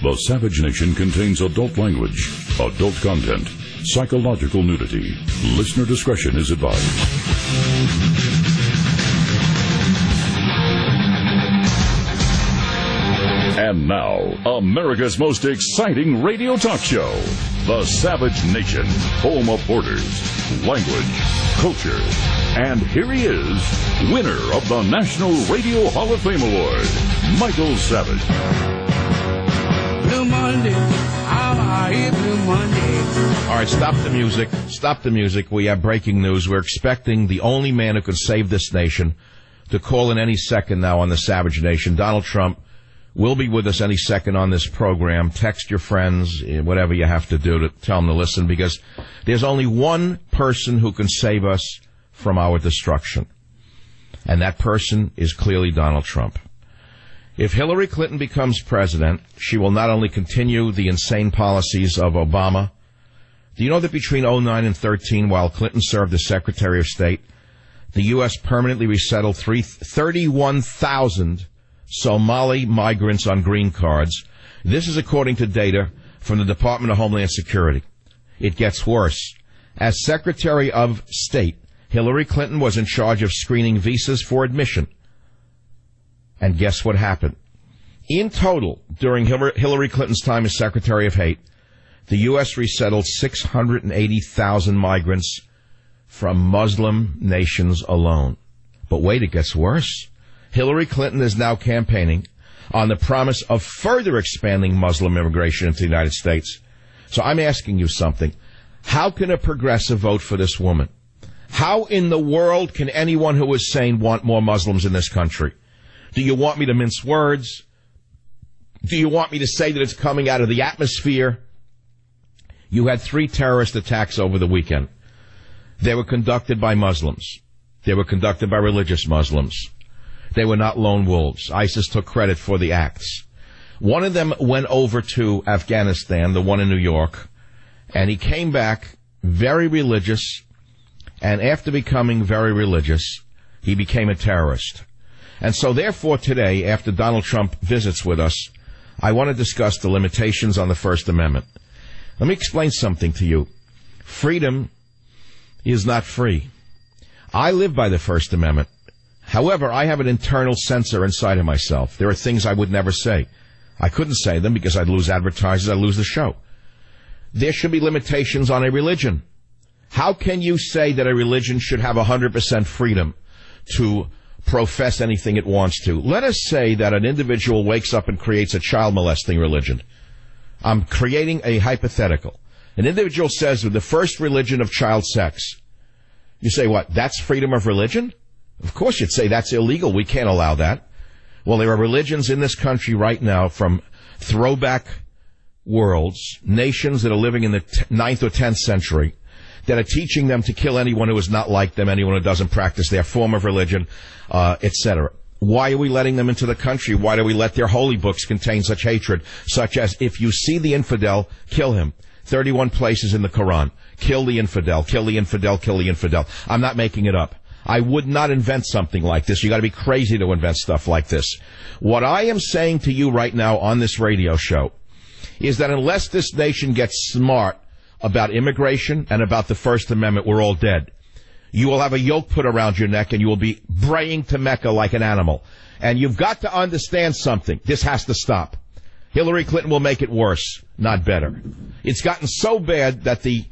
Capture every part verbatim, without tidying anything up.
The Savage Nation contains adult language, adult content, psychological nudity. Listener discretion is advised. And now, America's most exciting radio talk show, The Savage Nation, home of borders, language, culture. And here he is, winner of the National Radio Hall of Fame Award, Michael Savage. Blue Monday, how are you, Blue Monday? All right, stop the music. Stop the music. We have breaking news. We're expecting the only man who could save this nation to call in any second now on the Savage Nation. Donald Trump will be with us any second on this program. Text your friends, whatever you have to do to tell them to listen, because there's only one person who can save us from our destruction. And that person is clearly Donald Trump. If Hillary Clinton becomes president, she will not only continue the insane policies of Obama. Do you know that between oh nine and thirteen, while Clinton served as Secretary of State, the U S permanently resettled thirty-one thousand Somali migrants on green cards? This is according to data from the Department of Homeland Security. It gets worse. As Secretary of State, Hillary Clinton was in charge of screening visas for admission. And guess what happened? In total, during Hillary Clinton's time as Secretary of State, the U S resettled six hundred eighty thousand migrants from Muslim nations alone. But wait, it gets worse. Hillary Clinton is now campaigning on the promise of further expanding Muslim immigration into the United States. So I'm asking you something. How can a progressive vote for this woman? How in the world can anyone who is sane want more Muslims in this country? Do you want me to mince words? Do you want me to say that it's coming out of the atmosphere? You had three terrorist attacks over the weekend. They were conducted by Muslims. They were conducted by religious Muslims. They were not lone wolves. ISIS took credit for the acts. One of them went over to Afghanistan, the one in New York, and he came back very religious, and after becoming very religious, he became a terrorist. And so therefore today, after Donald Trump visits with us, I want to discuss the limitations on the First Amendment. Let me explain something to you. Freedom is not free. I live by the First Amendment. However, I have an internal censor inside of myself. There are things I would never say. I couldn't say them because I'd lose advertisers, I'd lose the show. There should be limitations on a religion. How can you say that a religion should have one hundred percent freedom to profess anything it wants to? Let us say that an individual wakes up and creates a child molesting religion. I'm creating a hypothetical. An individual says the first religion of child sex. You say, what, that's freedom of religion? Of course you'd say that's illegal. We can't allow that. Well, there are religions in this country right now from throwback worlds, nations that are living in the t- ninth or tenth century, that are teaching them to kill anyone who is not like them, anyone who doesn't practice their form of religion, uh, et cetera. Why are we letting them into the country? Why do we let their holy books contain such hatred, such as, if you see the infidel, kill him? thirty-one places in the Quran. Kill the infidel, kill the infidel, kill the infidel. I'm not making it up. I would not invent something like this. You got to be crazy to invent stuff like this. What I am saying to you right now on this radio show is that unless this nation gets smart about immigration and about the First Amendment, we're all dead. You will have a yoke put around your neck and you will be braying to Mecca like an animal. And you've got to understand something. This has to stop. Hillary Clinton will make it worse, not better. It's gotten so bad that the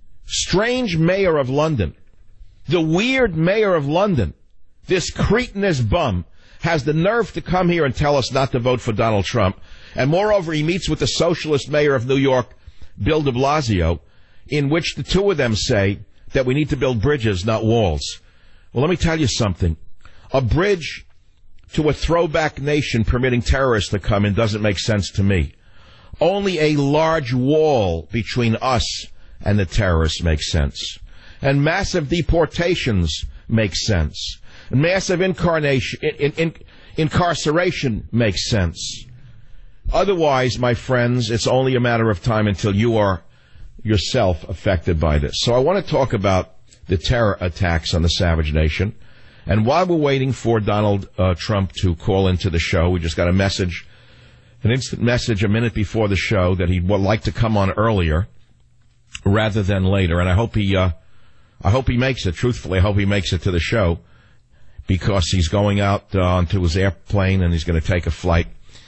strange mayor of London, the weird mayor of London, this cretinous bum, has the nerve to come here and tell us not to vote for Donald Trump. And moreover, he meets with the socialist mayor of New York, Bill de Blasio, in which the two of them say that we need to build bridges, not walls. Well, let me tell you something. A bridge to a throwback nation permitting terrorists to come in doesn't make sense to me. Only a large wall between us and the terrorists makes sense. And massive deportations make sense. And massive incarnation, in, in, incarceration makes sense. Otherwise, my friends, it's only a matter of time until you are yourself affected by this. So I want to talk about the terror attacks on the Savage Nation. And while we're waiting for Donald uh, Trump to call into the show, we just got a message an instant message a minute before the show that he would like to come on earlier rather than later. And I hope he, uh, I hope he makes it. Truthfully, I hope he makes it to the show because he's going out uh, onto his airplane and he's going to take a flight.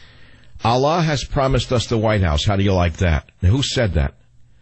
Allah has promised us the White House. How do you like that? Now, who said that?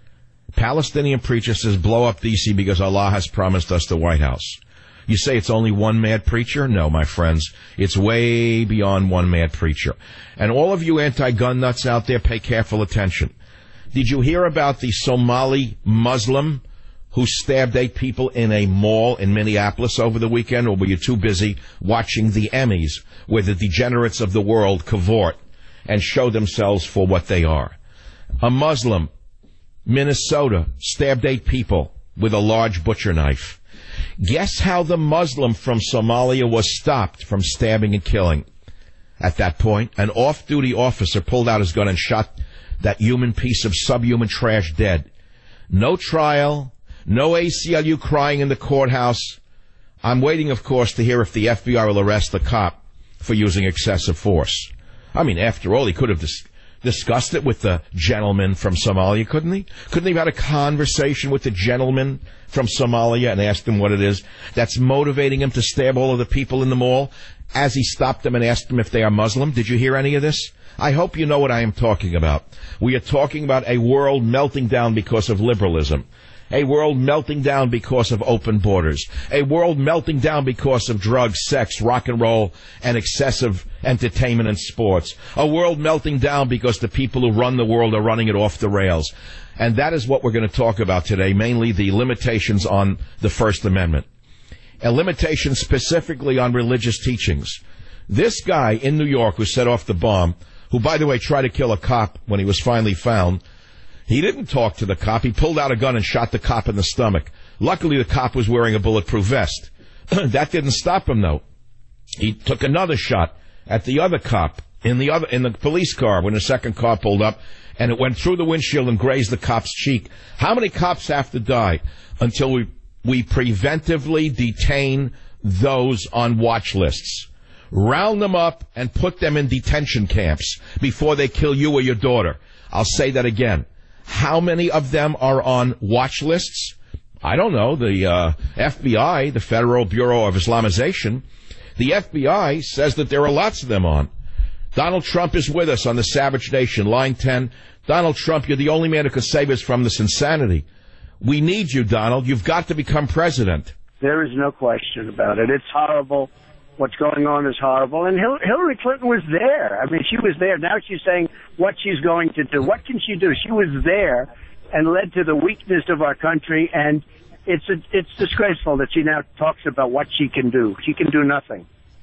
Palestinian preacher says blow up D C because Allah has promised us the White House. You say it's only one mad preacher? No, my friends. It's way beyond one mad preacher. And all of you anti-gun nuts out there, pay careful attention. Did you hear about the Somali Muslim who stabbed eight people in a mall in Minneapolis over the weekend? Or were you too busy watching the Emmys where the degenerates of the world cavort and show themselves for what they are? A Muslim, Minnesota, stabbed eight people with a large butcher knife. Guess how the Muslim from Somalia was stopped from stabbing and killing? At that point, an off-duty officer pulled out his gun and shot that human piece of subhuman trash dead. No trial, no A C L U crying in the courthouse. I'm waiting, of course, to hear if the F B I will arrest the cop for using excessive force. I mean, after all, he could have dis- discussed it with the gentleman from Somalia, couldn't he? Couldn't he have had a conversation with the gentleman from Somalia and asked him what it is that's motivating him to stab all of the people in the mall as he stopped them and asked them if they are Muslim? Did you hear any of this? I hope you know what I am talking about. We are talking about a world melting down because of liberalism. A world melting down because of open borders. A world melting down because of drugs, sex, rock and roll, and excessive entertainment and sports. A world melting down because the people who run the world are running it off the rails. And that is what we're going to talk about today, mainly the limitations on the First Amendment. And limitations specifically on religious teachings. This guy in New York who set off the bomb, who, by the way, tried to kill a cop when he was finally found, he didn't talk to the cop. He pulled out a gun and shot the cop in the stomach. Luckily, the cop was wearing a bulletproof vest. That didn't stop him, though. He took another shot at the other cop in the other in the police car when the second car pulled up, and it went through the windshield and grazed the cop's cheek. How many cops have to die until we, we preventively detain those on watch lists? Round them up and put them in detention camps before they kill you or your daughter. I'll say that again. How many of them are on watch lists? I don't know. The uh, F B I, the Federal Bureau of Islamization, the F B I says that there are lots of them on. Donald Trump is with us on the Savage Nation, line ten. Donald Trump, you're the only man who can save us from this insanity. We need you, Donald. You've got to become president. There is no question about it. It's horrible. What's going on is horrible. And Hillary Clinton was there. I mean, she was there. Now she's saying what she's going to do. What can she do? She was there and led to the weakness of our country. And it's a, it's disgraceful that she now talks about what she can do. She can do nothing.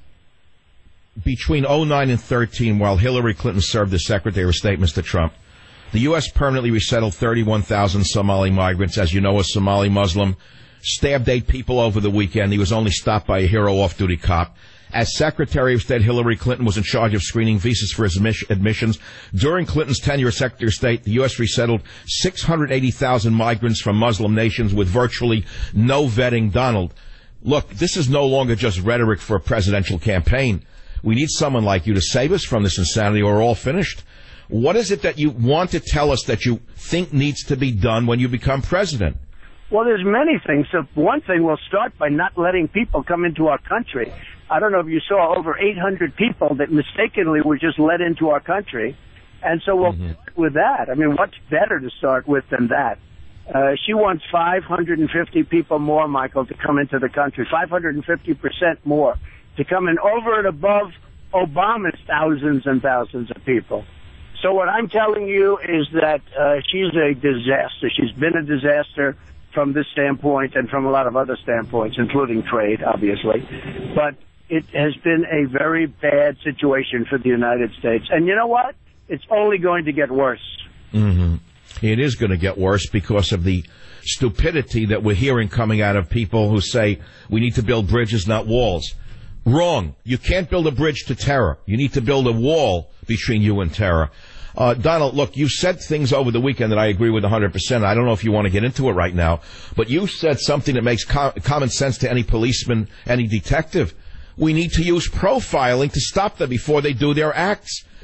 Between oh nine and thirteen, while Hillary Clinton served as Secretary of State, Mister Trump, the U S permanently resettled thirty-one thousand Somali migrants. As you know, a Somali Muslim stabbed eight people over the weekend. He was only stopped by a hero off-duty cop. As Secretary of State, Hillary Clinton was in charge of screening visas for his admissions. During Clinton's tenure as Secretary of State, the U S resettled six hundred eighty thousand migrants from Muslim nations with virtually no vetting. Donald, look, this is no longer just rhetoric for a presidential campaign. We need someone like you to save us from this insanity or we're all finished. What is it that you want to tell us that you think needs to be done when you become president? Well, there's many things. So one thing, we'll start by not letting people come into our country. I don't know if you saw over eight hundred people that mistakenly were just let into our country. And so we'll mm-hmm. start with that. I mean, what's better to start with than that? Uh, she wants five hundred fifty people more, Michael, to come into the country, five hundred fifty percent more, to come in over and above Obama's thousands and thousands of people. So what I'm telling you is that uh, she's a disaster. She's been a disaster from this standpoint and from a lot of other standpoints, including trade, obviously. But it has been a very bad situation for the United States. And you know what? It's only going to get worse. Mm-hmm. It is going to get worse because of the stupidity that we're hearing coming out of people who say we need to build bridges, not walls. Wrong. You can't build a bridge to terror. You need to build a wall between you and terror. Uh, Donald, look, you said things over the weekend that I agree with one hundred percent. I don't know if you want to get into it right now, but you said something that makes com- common sense to any policeman, any detective. We need to use profiling to stop them before they do their acts.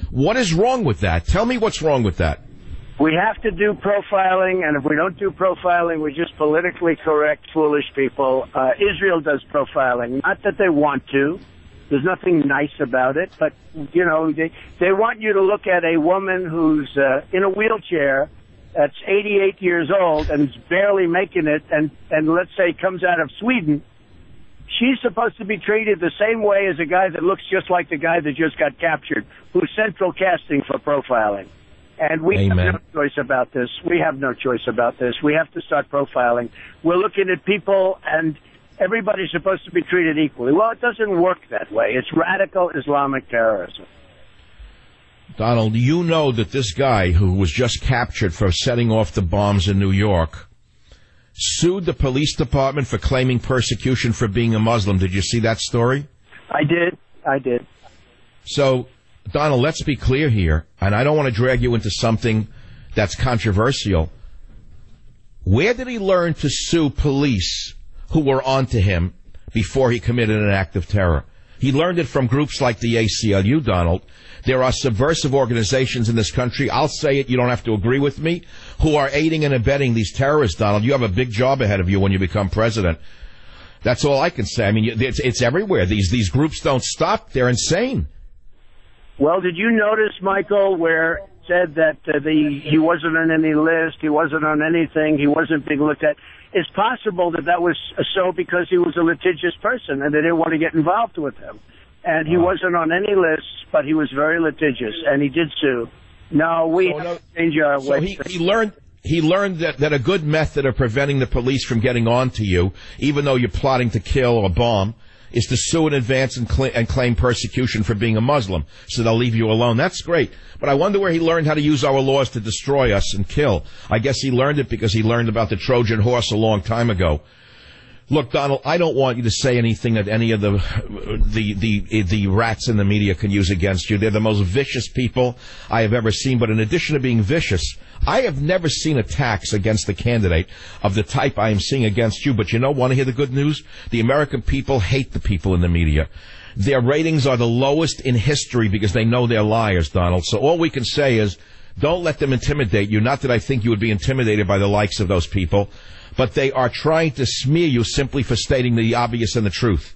What is wrong with that? Tell me what's wrong with that. We have to do profiling, and if we don't do profiling, we're just politically correct, foolish people. Uh, Israel does profiling. Not that they want to. There's nothing nice about it, but, you know, they, they want you to look at a woman who's uh, in a wheelchair that's eighty-eight years old and is barely making it, and, and let's say comes out of Sweden. She's supposed to be treated the same way as a guy that looks just like the guy that just got captured, who's central casting for profiling. And we Amen. have no choice about this. We have no choice about this. We have to start profiling. We're looking at people, and everybody's supposed to be treated equally. Well, it doesn't work that way. It's radical Islamic terrorism. Donald, you know that this guy who was just captured for setting off the bombs in New York sued the police department for claiming persecution for being a Muslim. Did you see that story? I did. I did. So, Donald, let's be clear here, and I don't want to drag you into something that's controversial. Where did he learn to sue police who were onto him before he committed an act of terror? He learned it from groups like the A C L U, Donald. There are subversive organizations in this country, I'll say it, you don't have to agree with me, who are aiding and abetting these terrorists, Donald. You have a big job ahead of you when you become president. That's all I can say. I mean, it's, it's everywhere. These, these groups don't stop. They're insane. Well, did you notice, Michael, where it said that uh, the he wasn't on any list, he wasn't on anything, he wasn't being looked at? It's possible that that was so because he was a litigious person and they didn't want to get involved with him. And he wasn't on any lists, but he was very litigious, and he did sue. No, we so, have no, to change our so way. He, he learned he learned that, that a good method of preventing the police from getting on to you, even though you're plotting to kill or bomb, is to sue in advance and, cl- and claim persecution for being a Muslim, so they'll leave you alone. That's great. But I wonder where he learned how to use our laws to destroy us and kill. I guess he learned it because he learned about the Trojan horse a long time ago. Look, Donald, I don't want you to say anything that any of the, the the the rats in the media can use against you. They're the most vicious people I have ever seen. But in addition to being vicious, I have never seen attacks against the candidate of the type I am seeing against you. But you know, want to hear the good news? The American people hate the people in the media. Their ratings are the lowest in history because they know they're liars, Donald. So all we can say is, don't let them intimidate you. Not that I think you would be intimidated by the likes of those people, but they are trying to smear you simply for stating the obvious and the truth.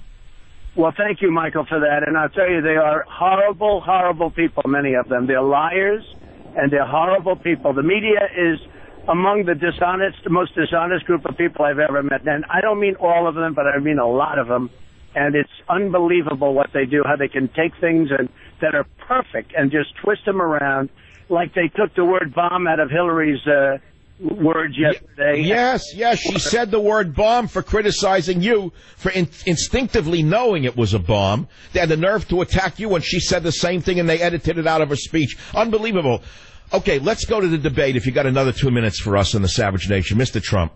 Well, thank you, Michael, for that. And I'll tell you, they are horrible, horrible people, many of them. They're liars, and they're horrible people. The media is among the dishonest, the most dishonest group of people I've ever met. And I don't mean all of them, but I mean a lot of them. And it's unbelievable what they do, how they can take things and, that are perfect and just twist them around, like they took the word bomb out of Hillary's uh, words yesterday. Yes, yes, she said the word bomb for criticizing you, for in- instinctively knowing it was a bomb. They had the nerve to attack you when she said the same thing, and they edited it out of her speech. Unbelievable. Okay, let's go to the debate if you got another two minutes for us in the Savage Nation. Mister Trump,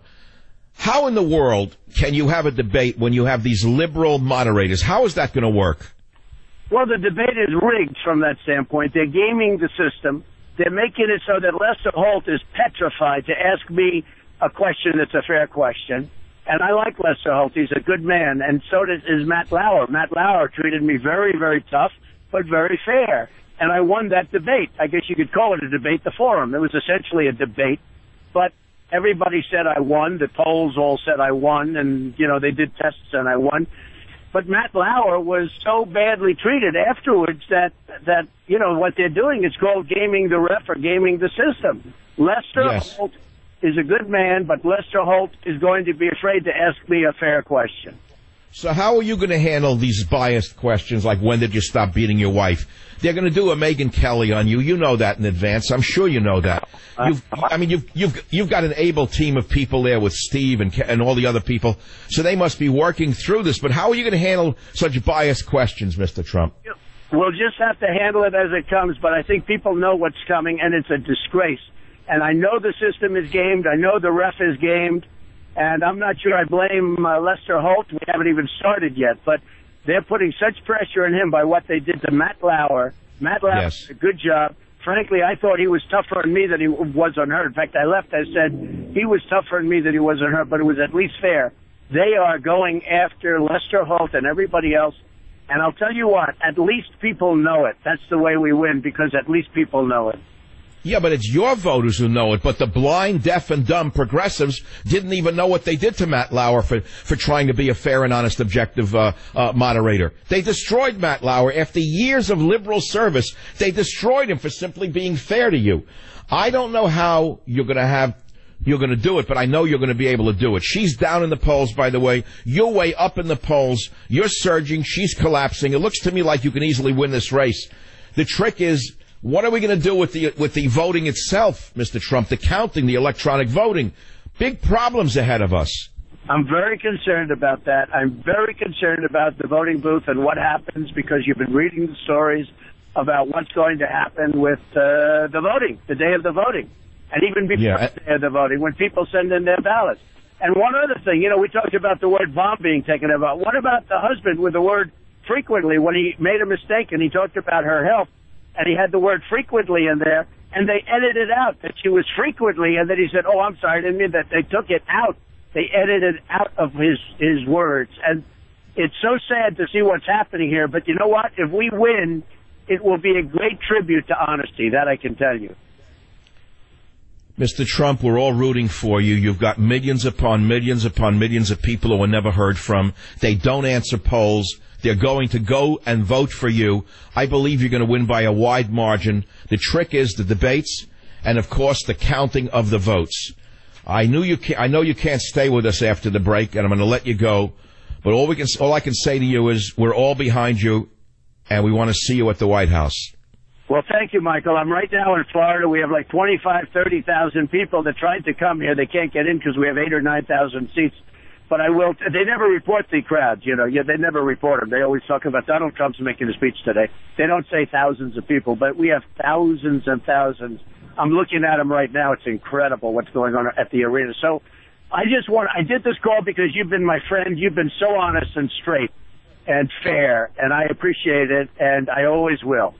how in the world can you have a debate when you have these liberal moderators? How is that going to work? Well, the debate is rigged from that standpoint. They're gaming the system. They're making it so that Lester Holt is petrified to ask me a question that's a fair question. And I like Lester Holt. He's a good man. And so does, is Matt Lauer. Matt Lauer treated me very, very tough, but very fair. And I won that debate. I guess you could call it a debate, the forum. It was essentially a debate. But everybody said I won. The polls all said I won. And, you know, they did tests and I won. But Matt Lauer was so badly treated afterwards that, that you know, what they're doing is called gaming the ref or gaming the system. Lester Yes. Holt is a good man, but Lester Holt is going to be afraid to ask me a fair question. So how are you going to handle these biased questions like when did you stop beating your wife? They're going to do a Megyn Kelly on you. You know that in advance. I'm sure you know that. You've, I mean, you've you've you've got an able team of people there with Steve and and all the other people, so they must be working through this. But how are you going to handle such biased questions, Mister Trump? We'll just have to handle it as it comes, but I think people know what's coming, and it's a disgrace. And I know the system is gamed. I know the ref is gamed. And I'm not sure I blame uh, Lester Holt. We haven't even started yet. But they're putting such pressure on him by what they did to Matt Lauer. Matt Lauer Yes. did a good job. Frankly, I thought he was tougher on me than he was on her. In fact, I left. I said he was tougher on me than he was on her, but it was at least fair. They are going after Lester Holt and everybody else. And I'll tell you what, at least people know it. That's the way we win, because at least people know it. Yeah, but it's your voters who know it. But the blind, deaf, and dumb progressives didn't even know what they did to Matt Lauer for, for trying to be a fair and honest, objective uh, uh, moderator. They destroyed Matt Lauer. After years of liberal service, they destroyed him for simply being fair to you. I don't know how you're going to have you're going to do it, but I know you're going to be able to do it. She's down in the polls, by the way. You're way up in the polls. You're surging. She's collapsing. It looks to me like you can easily win this race. The trick is, what are we going to do with the with the voting itself, Mister Trump, the counting, the electronic voting? Big problems ahead of us. I'm very concerned about that. I'm very concerned about the voting booth and what happens, because you've been reading the stories about what's going to happen with uh, the voting, the day of the voting, and even before yeah. the day of the voting, when people send in their ballots. And one other thing, you know, we talked about the word bomb being taken about. What about the husband with the word frequently, when he made a mistake and he talked about her health, and he had the word frequently in there, and they edited out that she was frequently, and then he said, oh, I'm sorry, I didn't mean that. They took it out. They edited out of his, his words. And it's so sad to see what's happening here, but you know what? If we win, it will be a great tribute to honesty, that I can tell you. Mister Trump, we're all rooting for you. You've got millions upon millions upon millions of people who are never heard from. They don't answer polls. They're going to go and vote for you. I believe you're going to win by a wide margin. The trick is the debates and, of course, the counting of the votes. I knew you can't, I know you can't stay with us after the break, and I'm going to let you go. But all we can, all I can say to you is we're all behind you, and we want to see you at the White House. Well, thank you, Michael. I'm right now in Florida. We have like twenty-five, thirty thousand people that tried to come here. They can't get in because we have eight or nine thousand seats. But I will. T- they never report the crowds, you know. Yeah, they never report them. They always talk about Donald Trump's making a speech today. They don't say thousands of people, but we have thousands and thousands. I'm looking at them right now. It's incredible what's going on at the arena. So I just want. I did this call because you've been my friend. You've been so honest and straight and fair, and I appreciate it, and I always will.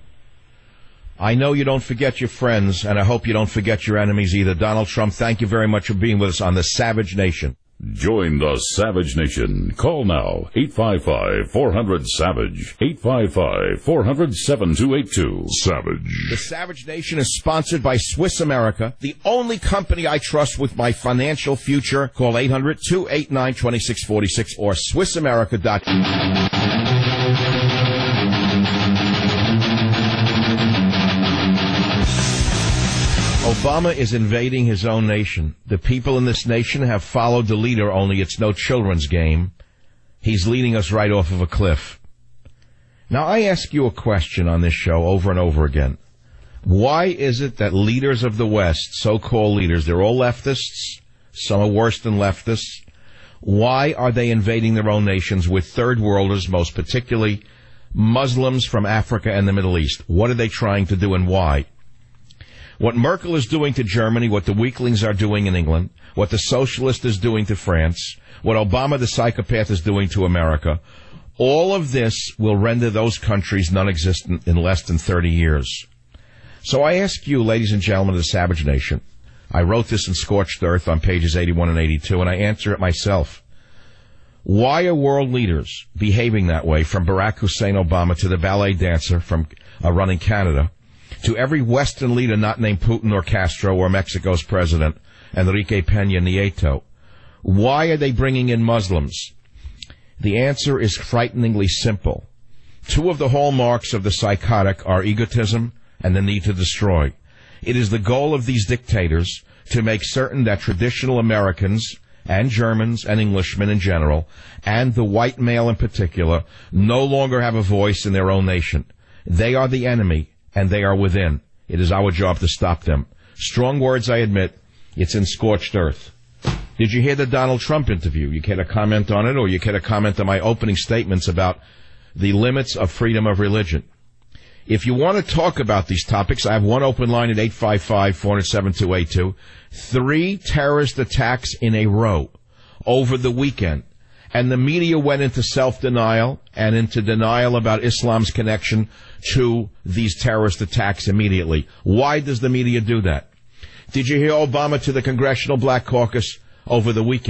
I know you don't forget your friends, and I hope you don't forget your enemies either. Donald Trump, thank you very much for being with us on the Savage Nation. Join the Savage Nation. Call now, eight five five, four hundred, SAVAGE, eight five five, four hundred, seven two eight two. Savage. The Savage Nation is sponsored by Swiss America, the only company I trust with my financial future. Call eight hundred, two eight nine, two six four six or Swiss America dot com. Obama is invading his own nation. The people in this nation have followed the leader, only it's no children's game. He's leading us right off of a cliff. Now, I ask you a question on this show over and over again. Why is it that leaders of the West, so-called leaders, they're all leftists, some are worse than leftists, why are they invading their own nations with third worlders, most particularly Muslims from Africa and the Middle East? What are they trying to do and why? What Merkel is doing to Germany, what the weaklings are doing in England, what the socialist is doing to France, what Obama the psychopath is doing to America, all of this will render those countries non-existent in less than thirty years. So I ask you, ladies and gentlemen of the Savage Nation, I wrote this in Scorched Earth on pages eighty-one and eighty-two, and I answer it myself. Why are world leaders behaving that way, from Barack Hussein Obama to the ballet dancer from uh, running Canada, to every Western leader not named Putin or Castro or Mexico's president, Enrique Peña Nieto? Why are they bringing in Muslims? The answer is frighteningly simple. Two of the hallmarks of the psychotic are egotism and the need to destroy. It is the goal of these dictators to make certain that traditional Americans and Germans and Englishmen in general, and the white male in particular, no longer have a voice in their own nation. They are the enemy, and they are within. It is our job to stop them. Strong words, I admit. It's in Scorched Earth. Did you hear the Donald Trump interview? You care to comment on it, or you care to comment on my opening statements about the limits of freedom of religion? If you want to talk about these topics, I have one open line at eight five five, four zero seven, two eight two. Three terrorist attacks in a row over the weekend. And the media went into self-denial and into denial about Islam's connection to these terrorist attacks immediately. Why does the media do that? Did you hear Obama to the Congressional Black Caucus over the weekend?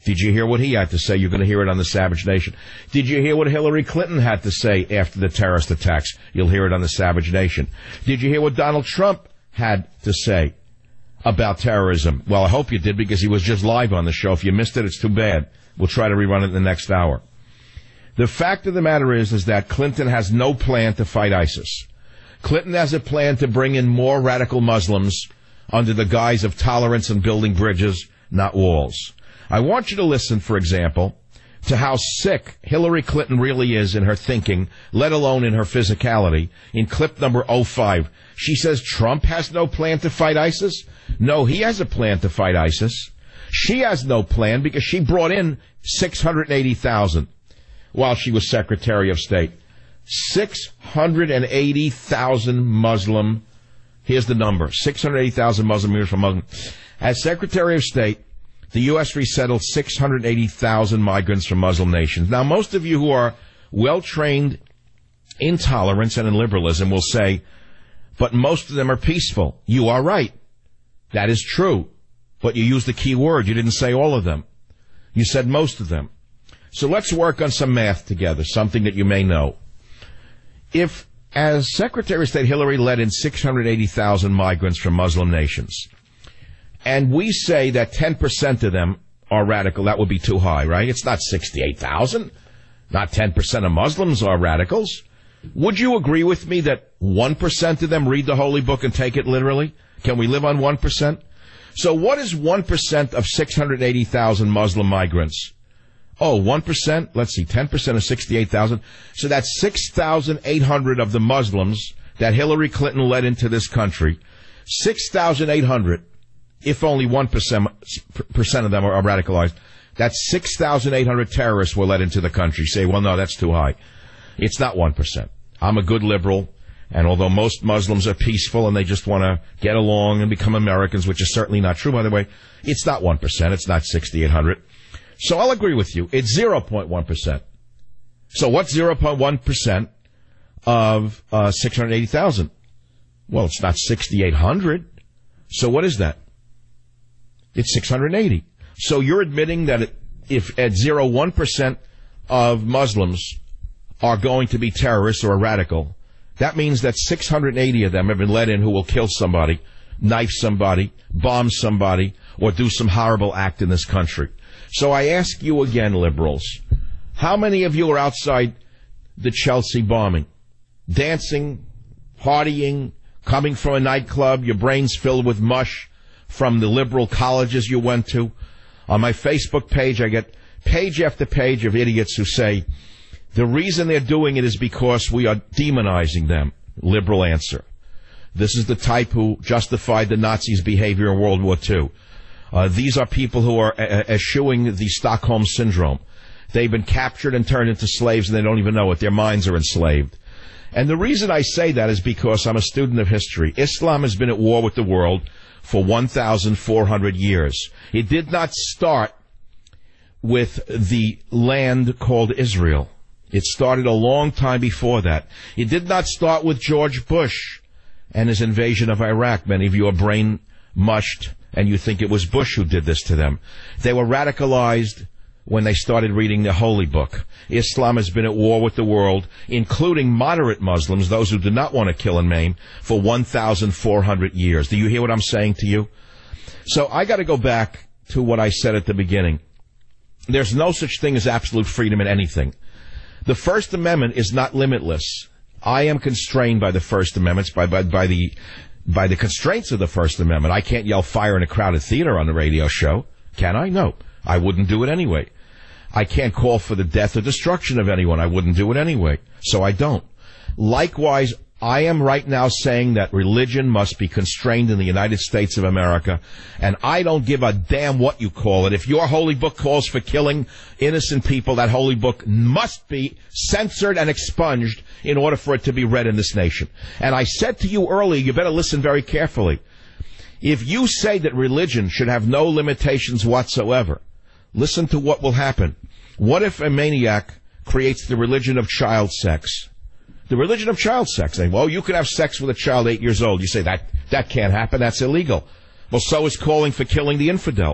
Did you hear what he had to say? You're going to hear it on the Savage Nation. Did you hear what Hillary Clinton had to say after the terrorist attacks? You'll hear it on the Savage Nation. Did you hear what Donald Trump had to say about terrorism? Well, I hope you did, because he was just live on the show. If you missed it, it's too bad. We'll try to rerun it in the next hour. The fact of the matter is, is that Clinton has no plan to fight ISIS. Clinton has a plan to bring in more radical Muslims under the guise of tolerance and building bridges, not walls. I want you to listen, for example, to how sick Hillary Clinton really is in her thinking, let alone in her physicality, in clip number oh five. She says Trump has no plan to fight ISIS. No, he has a plan to fight ISIS. She has no plan because she brought in six hundred eighty thousand while she was Secretary of State. six hundred eighty thousand Muslim, here's the number, six hundred eighty thousand Muslim from Muslim. As Secretary of State, the U S resettled six hundred eighty thousand migrants from Muslim nations. Now, most of you who are well-trained in tolerance and in liberalism will say, but most of them are peaceful. You are right. That is true. But you used the key word. You didn't say all of them. You said most of them. So let's work on some math together, something that you may know. If, as Secretary of State, Hillary let in six hundred eighty thousand migrants from Muslim nations, and we say that ten percent of them are radical, that would be too high, right? It's not sixty-eight thousand. Not ten percent of Muslims are radicals. Would you agree with me that one percent of them read the Holy Book and take it literally? Can we live on one percent? So what is one percent of six hundred eighty thousand Muslim migrants? Oh, one percent? Let's see, ten percent of sixty-eight thousand. So that's six thousand eight hundred of the Muslims that Hillary Clinton led into this country. six thousand eight hundred. If only one percent of them are radicalized, that's six thousand eight hundred terrorists were let into the country. Say, well, no, that's too high. It's not one percent. I'm a good liberal, and although most Muslims are peaceful and they just want to get along and become Americans, which is certainly not true, by the way, it's not one percent. It's not six thousand eight hundred. So I'll agree with you. It's zero point one percent. So what's zero point one percent of uh, six hundred eighty thousand? Well, it's not six thousand eight hundred. So what is that? It's six hundred eighty. So you're admitting that it, if at zero point one percent of Muslims are going to be terrorists or radical, that means that six hundred eighty of them have been let in who will kill somebody, knife somebody, bomb somebody, or do some horrible act in this country. So I ask you again, liberals, how many of you are outside the Chelsea bombing, dancing, partying, coming from a nightclub, your brains filled with mush from the liberal colleges you went to? On my Facebook page, I get page after page of idiots who say, the reason they're doing it is because we are demonizing them. Liberal answer. This is the type who justified the Nazis' behavior in World War Two. Uh, these are people who are uh, eschewing the Stockholm Syndrome. They've been captured and turned into slaves, and they don't even know it. Their minds are enslaved. And the reason I say that is because I'm a student of history. Islam has been at war with the world for one thousand four hundred years. It did not start with the land called Israel. It started a long time before that. It did not start with George Bush and his invasion of Iraq. Many of you are brain mushed, and you think it was Bush who did this to them. They were radicalized when they started reading the Holy Book. Islam has been at war with the world, including moderate Muslims, those who do not want to kill and maim, for one thousand four hundred years. Do you hear what I'm saying to you? So I got to go back to what I said at the beginning. There's no such thing as absolute freedom in anything. The First Amendment is not limitless. I am constrained by the First Amendment, by, by, by the by the constraints of the First Amendment. I can't yell fire in a crowded theater on the radio show, can I? No. I wouldn't do it anyway. I can't call for the death or destruction of anyone. I wouldn't do it anyway. So I don't. Likewise, I am right now saying that religion must be constrained in the United States of America, and I don't give a damn what you call it. If your holy book calls for killing innocent people, that holy book must be censored and expunged in order for it to be read in this nation. And I said to you earlier, you better listen very carefully. If you say that religion should have no limitations whatsoever, listen to what will happen. What if a maniac creates the religion of child sex? The religion of child sex. They, well, you can have sex with a child eight years old. You say, that that can't happen. That's illegal. Well, so is calling for killing the infidel.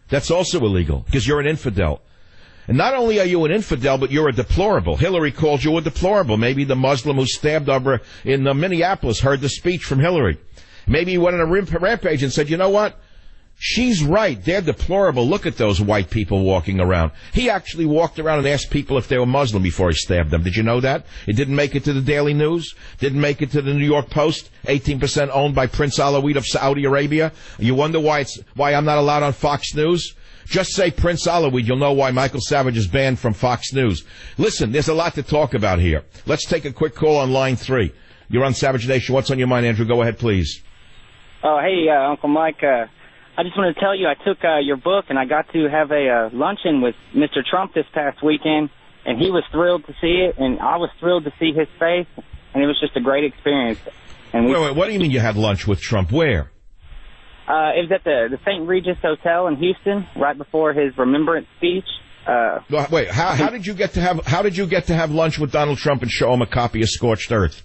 That's also illegal because you're an infidel. And not only are you an infidel, but you're a deplorable. Hillary called you a deplorable. Maybe the Muslim who stabbed over in uh, Minneapolis heard the speech from Hillary. Maybe he went on a rampage and said, you know what? She's right. They're deplorable. Look at those white people walking around. He actually walked around and asked people if they were Muslim before he stabbed them. Did you know that? It didn't make it to the Daily News. Didn't make it to the New York Post. eighteen percent owned by Prince Alawid of Saudi Arabia. You wonder why it's why I'm not allowed on Fox News? Just say Prince Alawid. You'll know why Michael Savage is banned from Fox News. Listen, there's a lot to talk about here. Let's take a quick call on line three. You're on Savage Nation. What's on your mind, Andrew? Go ahead, please. Oh, hey, uh, Uncle Mike. Uh, I just want to tell you I took uh, your book, and I got to have a uh, luncheon with Mister Trump this past weekend, and he was thrilled to see it, and I was thrilled to see his face, and it was just a great experience. And we, wait, wait, what do you mean you had lunch with Trump? Where? Uh, it was at the, the Saint Regis Hotel in Houston, right before his remembrance speech. Uh, wait, how, how did you get to have how did you get to have lunch with Donald Trump and show him a copy of Scorched Earth?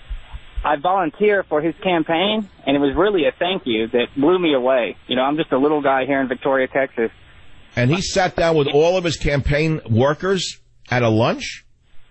I volunteered for his campaign, and it was really a thank you that blew me away. You know, I'm just a little guy here in Victoria, Texas. And he sat down with all of his campaign workers at a lunch?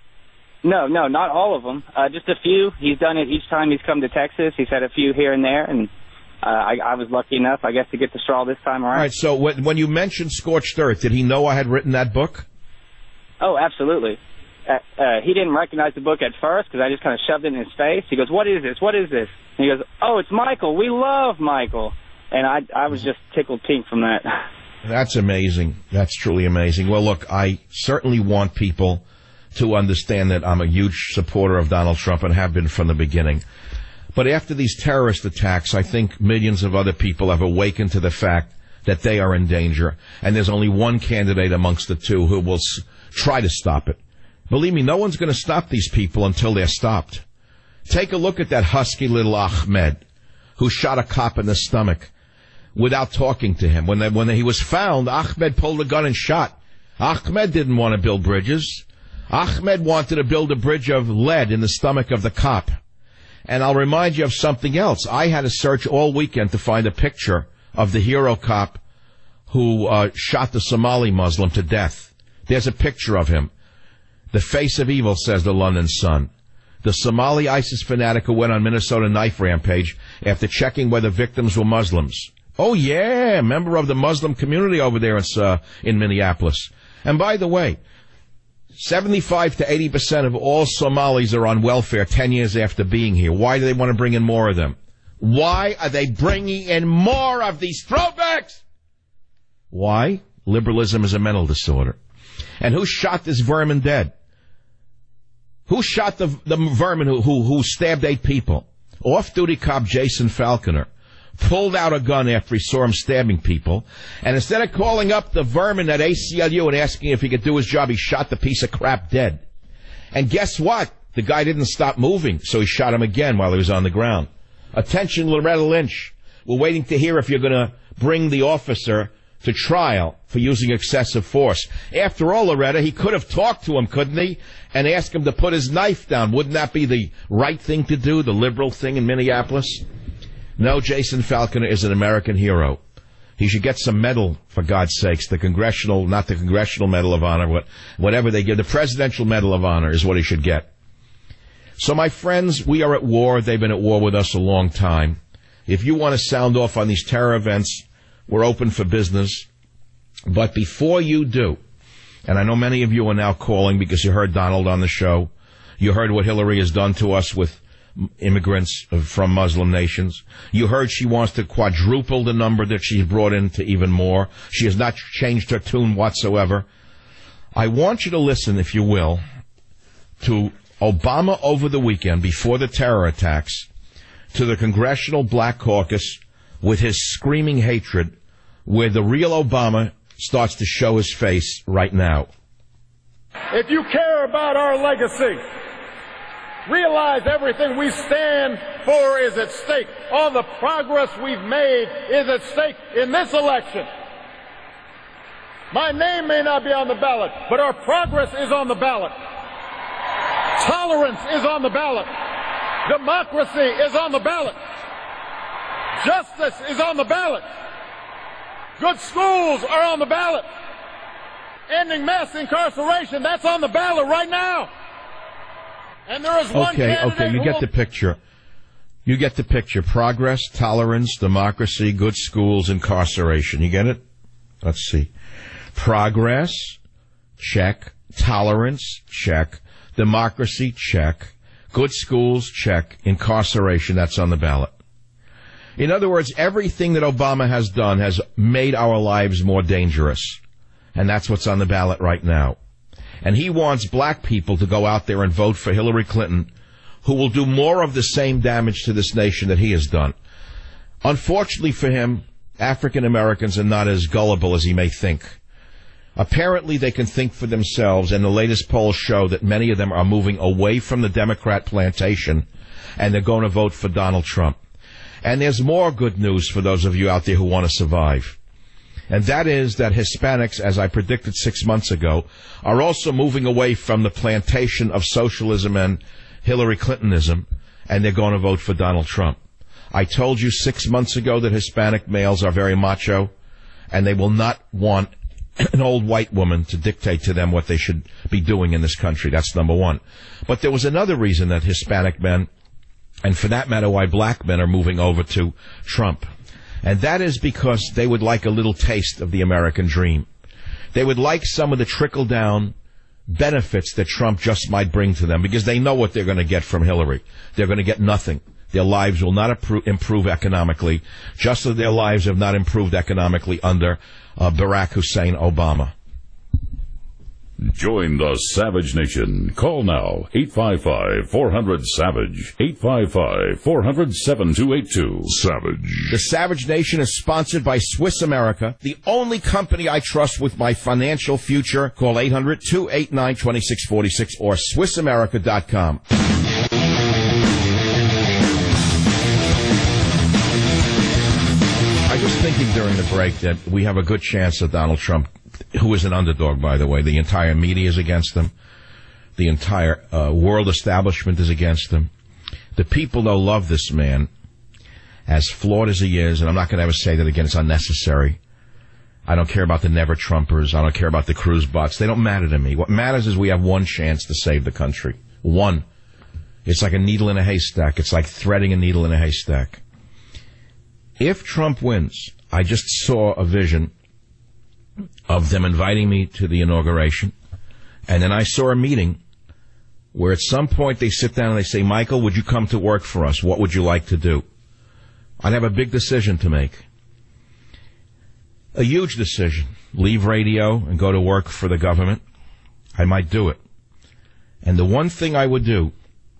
No, no, not all of them. Uh, just a few. He's done it each time he's come to Texas. He's had a few here and there, and uh, I, I was lucky enough, I guess, to get the straw this time around. All right, so when, when you mentioned Scorched Earth, did he know I had written that book? Oh, absolutely. Uh, uh, he didn't recognize the book at first because I just kind of shoved it in his face. He goes, what is this? What is this? And he goes, oh, it's Michael. We love Michael. And I I was just tickled pink from that. That's amazing. That's truly amazing. Well, look, I certainly want people to understand that I'm a huge supporter of Donald Trump and have been from the beginning. But after these terrorist attacks, I think millions of other people have awakened to the fact that they are in danger. And there's only one candidate amongst the two who will s- try to stop it. Believe me, no one's going to stop these people until they're stopped. Take a look at that husky little Ahmed who shot a cop in the stomach without talking to him. When they, when he was found, Ahmed pulled a gun and shot. Ahmed didn't want to build bridges. Ahmed wanted to build a bridge of lead in the stomach of the cop. And I'll remind you of something else. I had to search all weekend to find a picture of the hero cop who uh, shot the Somali Muslim to death. There's a picture of him. The face of evil, says the London Sun. The Somali ISIS fanatic who went on Minnesota knife rampage after checking whether victims were Muslims. Oh, yeah, member of the Muslim community over there in, uh, in Minneapolis. And by the way, seventy-five to eighty percent of all Somalis are on welfare ten years after being here. Why do they want to bring in more of them? Why are they bringing in more of these throwbacks? Why? Liberalism is a mental disorder. And who shot this vermin dead? Who shot the the vermin who, who, who stabbed eight people? Off-duty cop Jason Falconer pulled out a gun after he saw him stabbing people, and instead of calling up the vermin at A C L U and asking if he could do his job, he shot the piece of crap dead. And guess what? The guy didn't stop moving, so he shot him again while he was on the ground. Attention, Loretta Lynch. We're waiting to hear if you're going to bring the officer to trial for using excessive force. After all, Loretta, he could have talked to him, couldn't he, and asked him to put his knife down. Wouldn't that be the right thing to do, the liberal thing in Minneapolis? No, Jason Falconer is an American hero. He should get some medal, for God's sakes, the Congressional, not the Congressional Medal of Honor, but whatever they give, the Presidential Medal of Honor is what he should get. So, my friends, we are at war. They've been at war with us a long time. If you want to sound off on these terror events, we're open for business. But before you do, and I know many of you are now calling because you heard Donald on the show, you heard what Hillary has done to us with immigrants from Muslim nations. You heard she wants to quadruple the number that she's brought in to even more. She has not changed her tune whatsoever. I want you to listen, if you will, to Obama over the weekend before the terror attacks, to the Congressional Black Caucus with his screaming hatred, where the real Obama starts to show his face right now. If you care about our legacy, realize everything we stand for is at stake. All the progress we've made is at stake in this election. My name may not be on the ballot, but our progress is on the ballot. Tolerance is on the ballot. Democracy is on the ballot. Justice is on the ballot. Good schools are on the ballot. Ending mass incarceration, that's on the ballot right now. And there is one Okay, candidate okay, you who get will- the picture. You get the picture. Progress, tolerance, democracy, good schools, incarceration. You get it? Let's see. Progress, check. Tolerance, check. Democracy, check. Good schools, check. Incarceration, that's on the ballot. In other words, everything that Obama has done has made our lives more dangerous. And that's what's on the ballot right now. And he wants black people to go out there and vote for Hillary Clinton, who will do more of the same damage to this nation that he has done. Unfortunately for him, African Americans are not as gullible as he may think. Apparently they can think for themselves, and the latest polls show that many of them are moving away from the Democrat plantation, and they're going to vote for Donald Trump. And there's more good news for those of you out there who want to survive. And that is that Hispanics, as I predicted six months ago, are also moving away from the plantation of socialism and Hillary Clintonism, and they're going to vote for Donald Trump. I told you six months ago that Hispanic males are very macho, and they will not want an old white woman to dictate to them what they should be doing in this country. That's number one. But there was another reason that Hispanic men, and for that matter why black men, are moving over to Trump. And that is because they would like a little taste of the American dream. They would like some of the trickle-down benefits that Trump just might bring to them, because they know what they're going to get from Hillary. They're going to get nothing. Their lives will not appro- improve economically, just as their lives have not improved economically under uh, Barack Hussein Obama. Join the Savage Nation. Call now, eight five five, four hundred, SAVAGE, eight five five, four hundred, seven two eight two. Savage. The Savage Nation is sponsored by Swiss America, the only company I trust with my financial future. Call eight hundred, two eight nine, two six four six or Swiss America dot com. I was thinking during the break that we have a good chance that Donald Trump, who is an underdog, by the way, the entire media is against him. The entire uh, world establishment is against him. The people, though, love this man, as flawed as he is, and I'm not going to ever say that again. It's unnecessary. I don't care about the never-Trumpers. I don't care about the cruise bots. They don't matter to me. What matters is we have one chance to save the country. One. It's like a needle in a haystack. It's like threading a needle in a haystack. If Trump wins, I just saw a vision of them inviting me to the inauguration, and then I saw a meeting where at some point they sit down and they say, Michael, would you come to work for us? What would you like to do? I'd have a big decision to make. A huge decision. Leave radio and go to work for the government. I might do it. And the one thing I would do,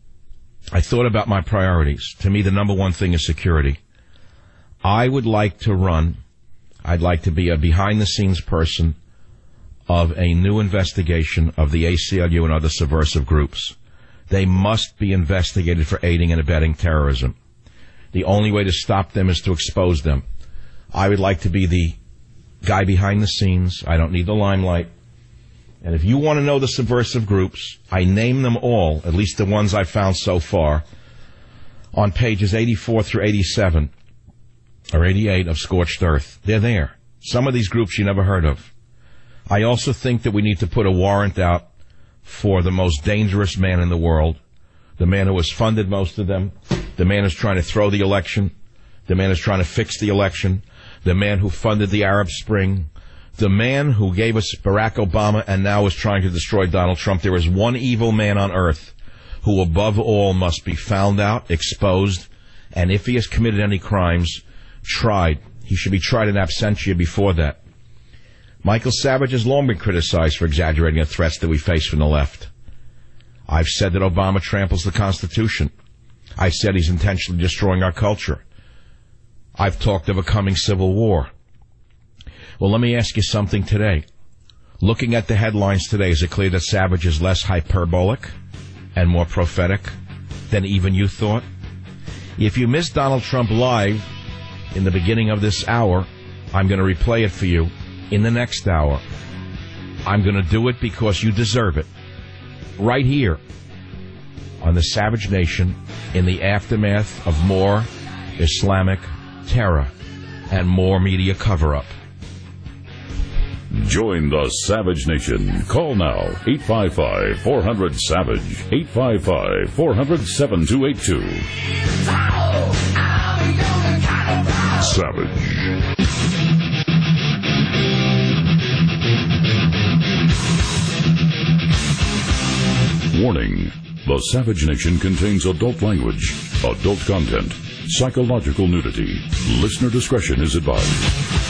I thought about my priorities. To me, the number one thing is security. I would like to run, I'd like to be a behind-the-scenes person of a new investigation of the A C L U and other subversive groups. They must be investigated for aiding and abetting terrorism. The only way to stop them is to expose them. I would like to be the guy behind the scenes. I don't need the limelight. And if you want to know the subversive groups, I name them all, at least the ones I've found so far, on pages eighty-four through eighty-seven. Or eighty-eight of Scorched Earth. They're there. Some of these groups you never heard of. I also think that we need to put a warrant out for the most dangerous man in the world, the man who has funded most of them, the man who's trying to throw the election, the man who's trying to fix the election, the man who funded the Arab Spring, the man who gave us Barack Obama and now is trying to destroy Donald Trump. There is one evil man on earth who above all must be found out, exposed, and if he has committed any crimes, tried. He should be tried in absentia before that. Michael Savage has long been criticized for exaggerating the threats that we face from the left. I've said that Obama tramples the Constitution. I've said he's intentionally destroying our culture. I've talked of a coming civil war. Well, let me ask you something today. Looking at the headlines today, is it clear that Savage is less hyperbolic and more prophetic than even you thought? If you missed Donald Trump live in the beginning of this hour, I'm going to replay it for you in the next hour. I'm going to do it because you deserve it. Right here on the Savage Nation, in the aftermath of more Islamic terror and more media cover-up. Join the Savage Nation. Call now, eight five five, four hundred, SAVAGE, eight five five, four hundred, seven two eight two. Savage. Warning. The Savage Nation contains adult language, adult content, psychological nudity. Listener discretion is advised.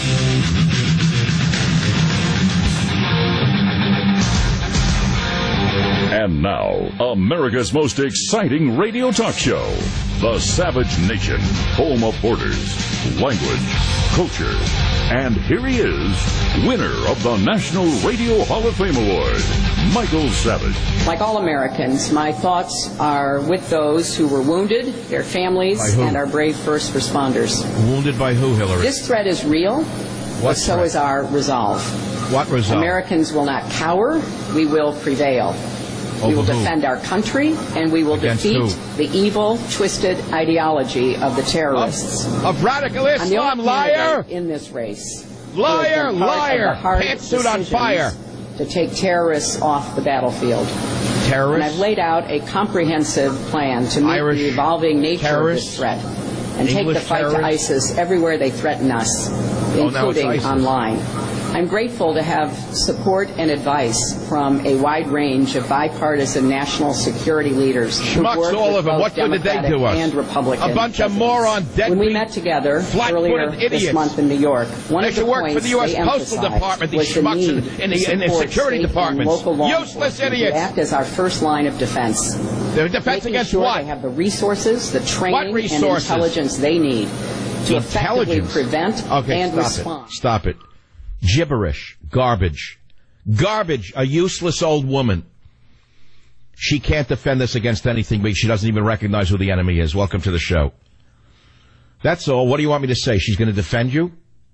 And now, America's most exciting radio talk show, The Savage Nation, home of borders, language, culture, and here he is, winner of the National Radio Hall of Fame Award, Michael Savage. Like all Americans, my thoughts are with those who were wounded, their families, and our brave first responders. Wounded by who, Hillary? This threat is real, What but so threat? is our resolve. What resolve? Americans will not cower. We will prevail. We will Over who? defend our country, and we will Against defeat who? the evil, twisted ideology of the terrorists. Of radical I'm the Islam, only liar! candidate in this race. who Liar, has been part of liar, the hard pantsuit on decisions fire. To take terrorists off the battlefield. And Terrorists? I've laid out a comprehensive plan to meet Irish the evolving nature terrorists? of this threat and take English the fight to terrorists? ISIS everywhere they threaten us, Oh, now it's including ISIS. online. I'm grateful to have support and advice from a wide range of bipartisan national security leaders who Schmucks, work all with of them. both What good did they Democratic do us? and Republican A bunch of presidents. moron, deadbeat, When we met together flat-footed earlier idiots. this month in New York, one They of the should work points for the U S they Postal emphasized Department, these was the schmucks need in- in the- to in the support security state and departments. local law Useless enforcement idiots. to act as our first line of defense. Their defense Making against sure what? they have the resources, the training, and resources? intelligence they need to effectively Intelligence? prevent Okay, and stop respond. it. Stop it. Gibberish. Garbage. Garbage. A useless old woman. She can't defend us against anything because she doesn't even recognize who the enemy is. Welcome to the show. That's all. What do you want me to say? She's going to defend you?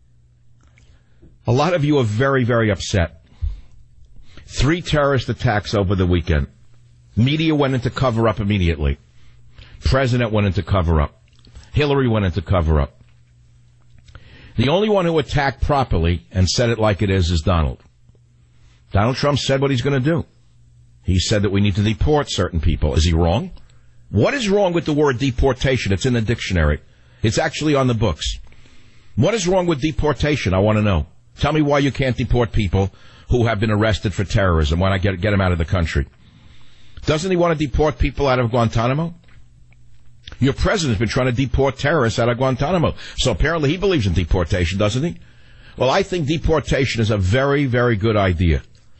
A lot of you are very, very upset. Three terrorist attacks over the weekend. Media went into cover-up immediately. President went into cover-up. Hillary went into cover-up. The only one who attacked properly and said it like it is is Donald. Donald Trump said what he's going to do. He said that we need to deport certain people. Is he wrong? What is wrong with the word deportation? It's in the dictionary. It's actually on the books. What is wrong with deportation? I want to know. Tell me why you can't deport people who have been arrested for terrorism. Why not get, get them out of the country? Doesn't he want to deport people out of Guantanamo? Your president's been trying to deport terrorists out of Guantanamo. So apparently he believes in deportation, doesn't he? Well, I think deportation is a very, very good idea.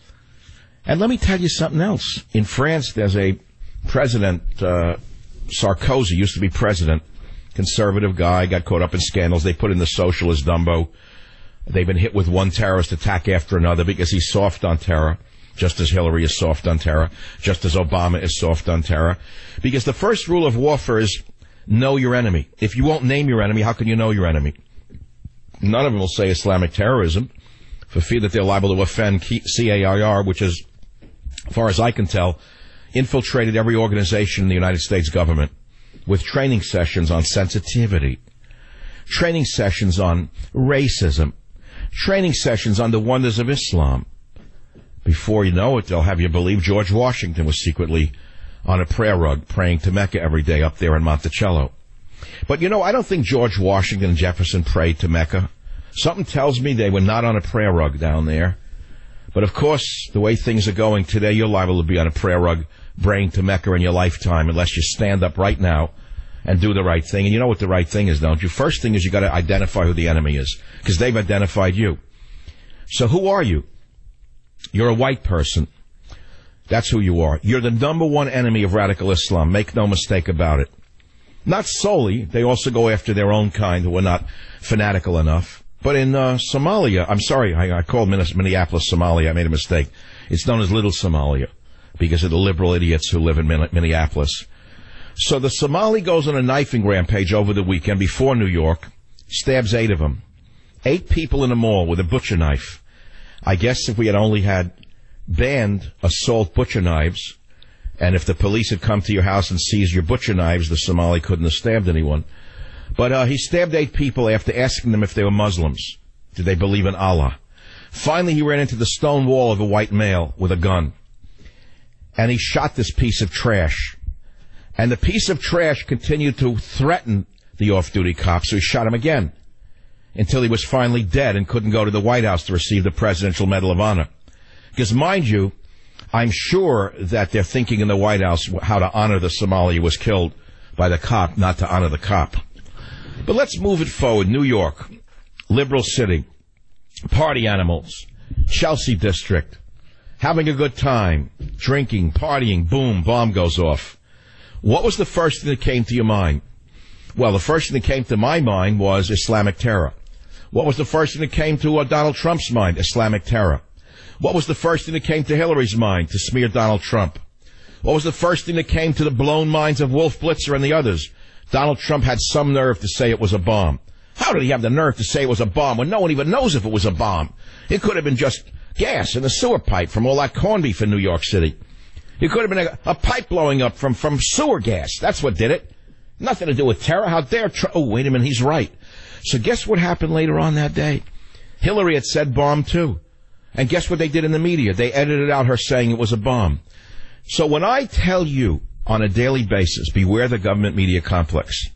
And let me tell you something else. In France, there's a president, uh, Sarkozy used to be president, conservative guy, got caught up in scandals. They put in the socialist Dumbo. They've been hit with one terrorist attack after another because he's soft on terror, just as Hillary is soft on terror, just as Obama is soft on terror. Because the first rule of warfare is know your enemy. If you won't name your enemy, how can you know your enemy? None of them will say Islamic terrorism for fear that they're liable to offend C A I R, which is, as far as I can tell, infiltrated every organization in the United States government with training sessions on sensitivity, training sessions on racism, training sessions on the wonders of Islam. Before you know it, they'll have you believe George Washington was secretly on a prayer rug praying to Mecca every day up there in Monticello. But, you know, I don't think George Washington and Jefferson prayed to Mecca. Something tells me they were not on a prayer rug down there. But, of course, the way things are going today, you're liable to be on a prayer rug praying to Mecca in your lifetime unless you stand up right now and do the right thing. And you know what the right thing is, don't you? First thing is you got to identify who the enemy is because they've identified you. So who are you? You're a white person. That's who you are. You're the number one enemy of radical Islam. Make no mistake about it. Not solely. They also go after their own kind who are not fanatical enough. But in uh, Somalia, I'm sorry, I, I called Minneapolis Somalia. I made a mistake. It's known as Little Somalia because of the liberal idiots who live in Minneapolis. So the Somali goes on a knifing rampage over the weekend before New York, stabs eight of them. Eight people in a mall with a butcher knife. I guess if we had only had banned assault butcher knives, and if the police had come to your house and seized your butcher knives, the Somali couldn't have stabbed anyone. But uh, he stabbed eight people after asking them if they were Muslims. Did they believe in Allah? Finally, he ran into the stone wall of a white male with a gun. And he shot this piece of trash. And the piece of trash continued to threaten the off-duty cop, so he shot him again until he was finally dead and couldn't go to the White House to receive the Presidential Medal of Honor. Because, mind you, I'm sure that they're thinking in the White House how to honor the Somali who was killed by the cop, not to honor the cop. But let's move it forward. New York, liberal city, party animals, Chelsea district, having a good time, drinking, partying, boom, bomb goes off. What was the first thing that came to your mind? Well, the first thing that came to my mind was Islamic terror. What was the first thing that came to uh, Donald Trump's mind? Islamic terror. What was the first thing that came to Hillary's mind to smear Donald Trump? What was the first thing that came to the blown minds of Wolf Blitzer and the others? Donald Trump had some nerve to say it was a bomb. How did he have the nerve to say it was a bomb when no one even knows if it was a bomb? It could have been just gas in the sewer pipe from all that corned beef in New York City. It could have been a, a pipe blowing up from, from sewer gas. That's what did it. Nothing to do with terror. How dare Trump? Oh, wait a minute, he's right. So guess what happened later on that day? Hillary had said bomb too. And guess what they did in the media? They edited out her saying it was a bomb. So when I tell you on a daily basis, beware the government media complex.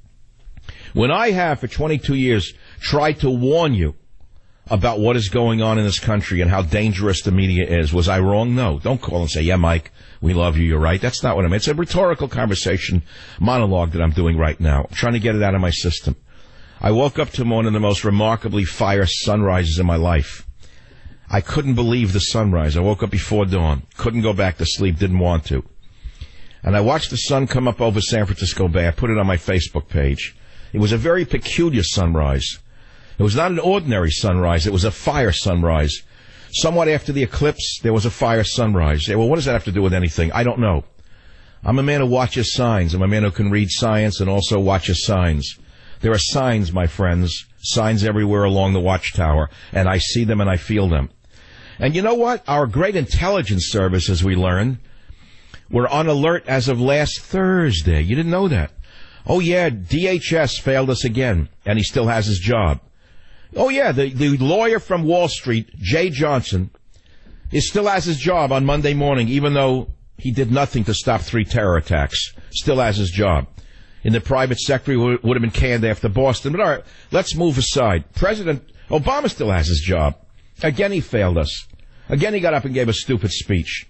When I have for twenty-two years tried to warn you about what is going on in this country and how dangerous the media is, was I wrong? No. Don't call and say, yeah, Mike, we love you, you're right. That's not what I mean. It's a rhetorical conversation monologue that I'm doing right now. I'm trying to get it out of my system. I woke up to one of the most remarkably fire sunrises in my life. I couldn't believe the sunrise. I woke up before dawn. Couldn't go back to sleep. Didn't want to. And I watched the sun come up over San Francisco Bay. I put it on my Facebook page. It was a very peculiar sunrise. It was not an ordinary sunrise. It was a fire sunrise. Somewhat after the eclipse, there was a fire sunrise. Well, what does that have to do with anything? I don't know. I'm a man who watches signs. I'm a man who can read science and also watches signs. There are signs, my friends, signs everywhere along the watchtower, and I see them and I feel them. And you know what? Our great intelligence service, as we learned, were on alert as of last Thursday. You didn't know that. Oh, yeah, D H S failed us again, and he still has his job. Oh, yeah, the, the lawyer from Wall Street, Jay Johnson, is still has his job on Monday morning, even though he did nothing to stop three terror attacks. Still has his job. In the private sector, he would, would have been canned after Boston. But all right, let's move aside. President Obama still has his job. Again, he failed us. Again, he got up and gave a stupid speech.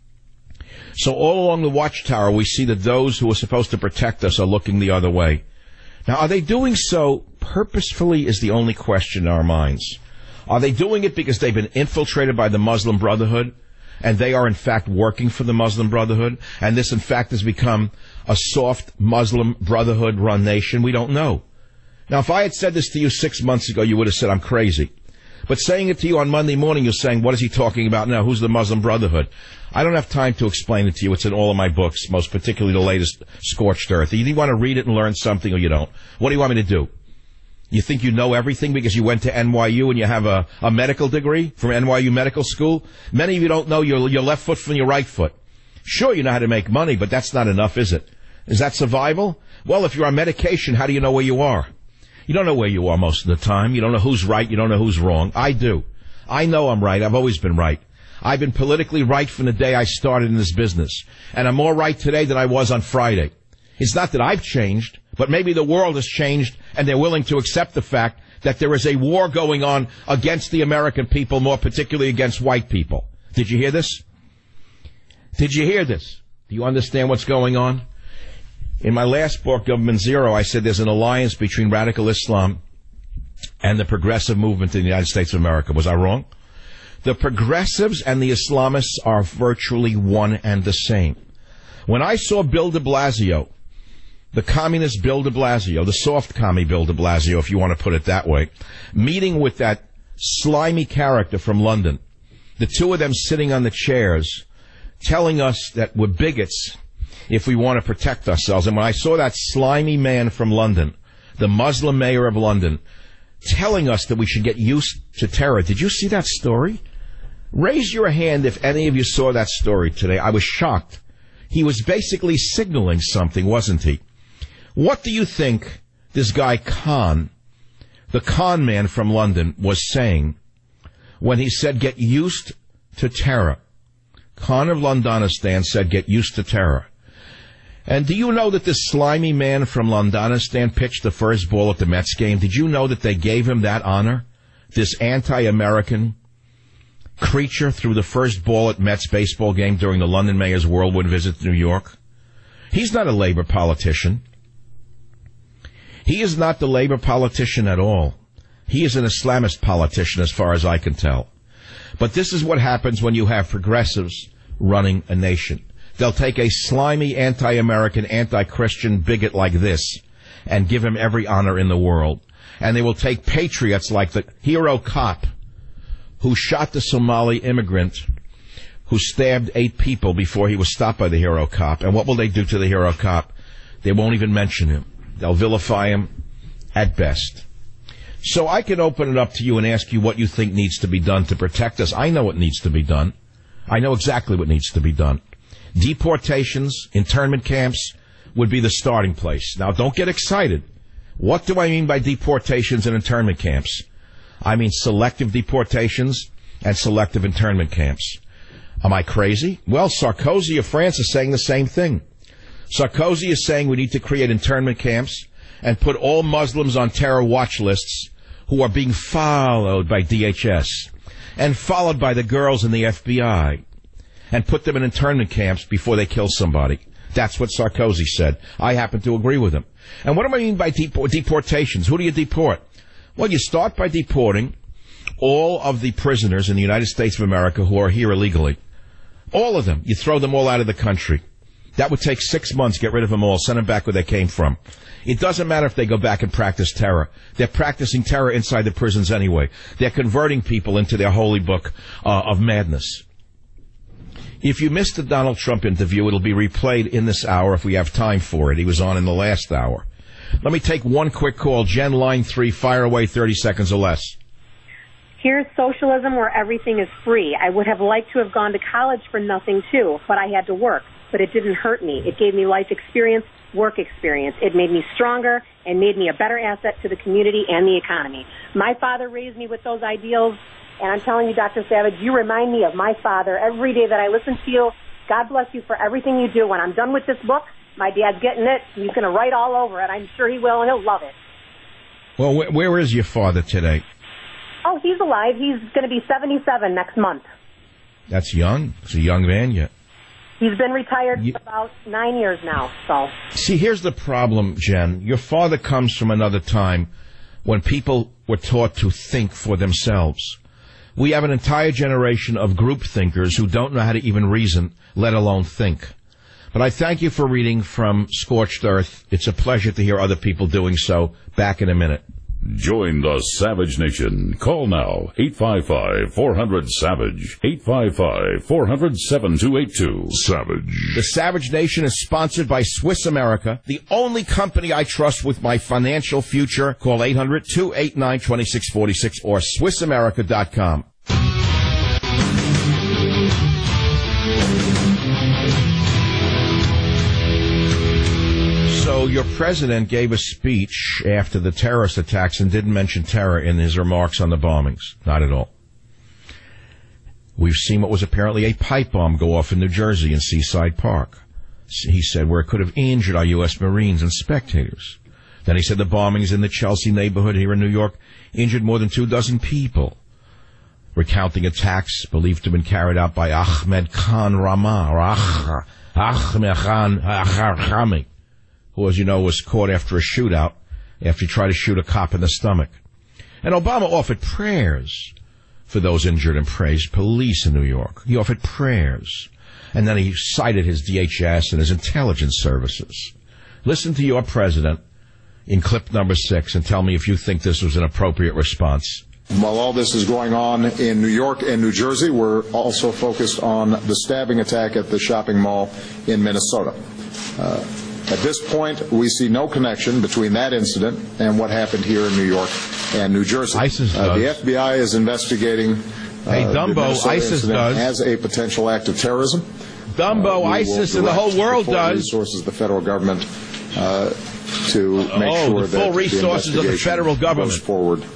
So all along the watchtower, we see that those who are supposed to protect us are looking the other way. Now, are they doing so purposefully is the only question in our minds. Are they doing it because they've been infiltrated by the Muslim Brotherhood, and they are, in fact, working for the Muslim Brotherhood, and this, in fact, has become a soft Muslim Brotherhood-run nation? We don't know. Now, if I had said this to you six months ago, you would have said I'm crazy. But saying it to you on Monday morning, you're saying, what is he talking about now? Who's the Muslim Brotherhood? I don't have time to explain it to you. It's in all of my books, most particularly the latest Scorched Earth. Either you want to read it and learn something or you don't. What do you want me to do? You think you know everything because you went to N Y U and you have a, a medical degree from N Y U Medical School? Many of you don't know your, your left foot from your right foot. Sure, you know how to make money, but that's not enough, is it? Is that survival? Well, if you're on medication, how do you know where you are? You don't know where you are most of the time. You don't know who's right. You don't know who's wrong. I do. I know I'm right. I've always been right. I've been politically right from the day I started in this business. And I'm more right today than I was on Friday. It's not that I've changed, but maybe the world has changed and they're willing to accept the fact that there is a war going on against the American people, more particularly against white people. Did you hear this? Did you hear this? Do you understand what's going on? In my last book, Government Zero, I said there's an alliance between radical Islam and the progressive movement in the United States of America. Was I wrong? The progressives and the Islamists are virtually one and the same. When I saw Bill de Blasio, the communist Bill de Blasio, the soft commie Bill de Blasio, if you want to put it that way, meeting with that slimy character from London, the two of them sitting on the chairs, telling us that we're bigots if we want to protect ourselves. And when I saw that slimy man from London, the Muslim mayor of London, telling us that we should get used to terror, did you see that story? Raise your hand if any of you saw that story today. I was shocked. He was basically signaling something, wasn't he? What do you think this guy Khan, the con man from London, was saying when he said, get used to terror. Khan of Londonistan said, get used to terror. And do you know that this slimy man from Londonistan pitched the first ball at the Mets game? Did you know that they gave him that honor? This anti-American creature threw the first ball at Mets baseball game during the London Mayor's whirlwind visit to New York. He's not a labor politician. He is not the labor politician at all. He is an Islamist politician as far as I can tell. But this is what happens when you have progressives running a nation. They'll take a slimy anti-American, anti-Christian bigot like this and give him every honor in the world. And they will take patriots like the hero cop who shot the Somali immigrant who stabbed eight people before he was stopped by the hero cop. And what will they do to the hero cop? They won't even mention him. They'll vilify him at best. So I can open it up to you and ask you what you think needs to be done to protect us. I know what needs to be done. I know exactly what needs to be done. Deportations, internment camps would be the starting place. Now, don't get excited. What do I mean by deportations and internment camps? I mean selective deportations and selective internment camps. Am I crazy? Well, Sarkozy of France is saying the same thing. Sarkozy is saying we need to create internment camps and put all Muslims on terror watch lists who are being followed by D H S and followed by the girls in the F B I and put them in internment camps before they kill somebody. That's what Sarkozy said. I happen to agree with him. And what do I mean by deport- deportations? Who do you deport? Well, you start by deporting all of the prisoners in the United States of America who are here illegally. All of them. You throw them all out of the country. That would take six months, get rid of them all, send them back where they came from. It doesn't matter if they go back and practice terror. They're practicing terror inside the prisons anyway. They're converting people into their holy book uh, of madness. If you missed the Donald Trump interview, it'll be replayed in this hour if we have time for it. He was on in the last hour. Let me take one quick call. Jen, line three, fire away, thirty seconds or less. Here's socialism where everything is free. I would have liked to have gone to college for nothing, too, but I had to work. But it didn't hurt me. It gave me life experience, work experience. It made me stronger and made me a better asset to the community and the economy. My father raised me with those ideals, and I'm telling you, Doctor Savage, you remind me of my father every day that I listen to you. God bless you for everything you do. When I'm done with this book, my dad's getting it. He's going to write all over it. I'm sure he will, and he'll love it. Well, wh- where is your father today? Oh, he's alive. He's going to be seventy-seven next month. That's young. He's a young man yet. He's been retired you... for about nine years now. So, see, here's the problem, Jen. Your father comes from another time when people were taught to think for themselves. We have an entire generation of group thinkers who don't know how to even reason, let alone think. But I thank you for reading from Scorched Earth. It's a pleasure to hear other people doing so. Back in a minute. Join the Savage Nation. Call now, eight five five, four hundred, SAVAGE, eight five five, four hundred, seven two eight two. Savage. The Savage Nation is sponsored by Swiss America, the only company I trust with my financial future. Call eight hundred, two eight nine, two six four six or Swiss America dot com. So your president gave a speech after the terrorist attacks and didn't mention terror in his remarks on the bombings. Not at all. We've seen what was apparently a pipe bomb go off in New Jersey in Seaside Park. He said where it could have injured our U S Marines and spectators. Then he said the bombings in the Chelsea neighborhood here in New York injured more than two dozen people, recounting attacks believed to have been carried out by Ahmed Khan Rama, or Ach, Ahmed Khan Rami, who, as you know, was caught after a shootout after he tried to shoot a cop in the stomach. And Obama offered prayers for those injured and praised police in New York. He offered prayers. And then he cited his D H S and his intelligence services. Listen to your president in clip number six and tell me if you think this was an appropriate response. While all this is going on in New York and New Jersey, we're also focused on the stabbing attack at the shopping mall in Minnesota. Uh, At this point, we see no connection between that incident and what happened here in New York and New Jersey. ISIS uh, does. The F B I is investigating uh, hey, Dumbo, the ISIS does. as a potential act of terrorism. Dumbo, uh, ISIS and the whole world the full does. Resources the federal government uh, to make oh, sure the full that resources the of the federal government goes forward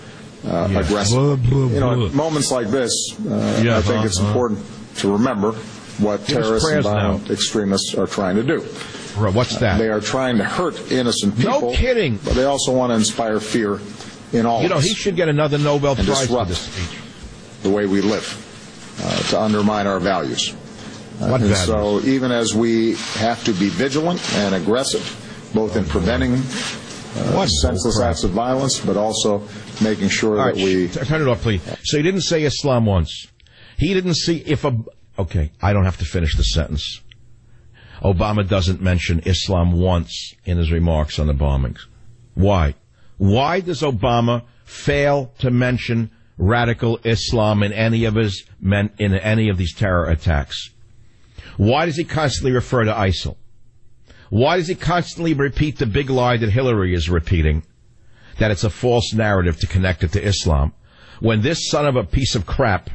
uh, yeah. aggressive. Blah, blah, you know, blah. at moments like this, uh, yeah, I think uh, it's uh. important to remember what Give terrorists and violent now. extremists are trying to do. Right, what's that? Uh, they are trying to hurt innocent people. No kidding. But they also want to inspire fear in all You know, of us. he should get another Nobel and Prize for disrupt this speech. the way we live, uh, to undermine our values. Uh, What and values? So even as we have to be vigilant and aggressive, both in preventing uh, senseless acts of violence, but also making sure All right, that we... sh- turn it off, please. So he didn't say Islam once. He didn't see if a... Okay, I don't have to finish the sentence. Obama doesn't mention Islam once in his remarks on the bombings. Why? Why does Obama fail to mention radical Islam in any of his men, in any of these terror attacks? Why does he constantly refer to ISIL? Why does he constantly repeat the big lie that Hillary is repeating, that it's a false narrative to connect it to Islam, when this son of a piece of crap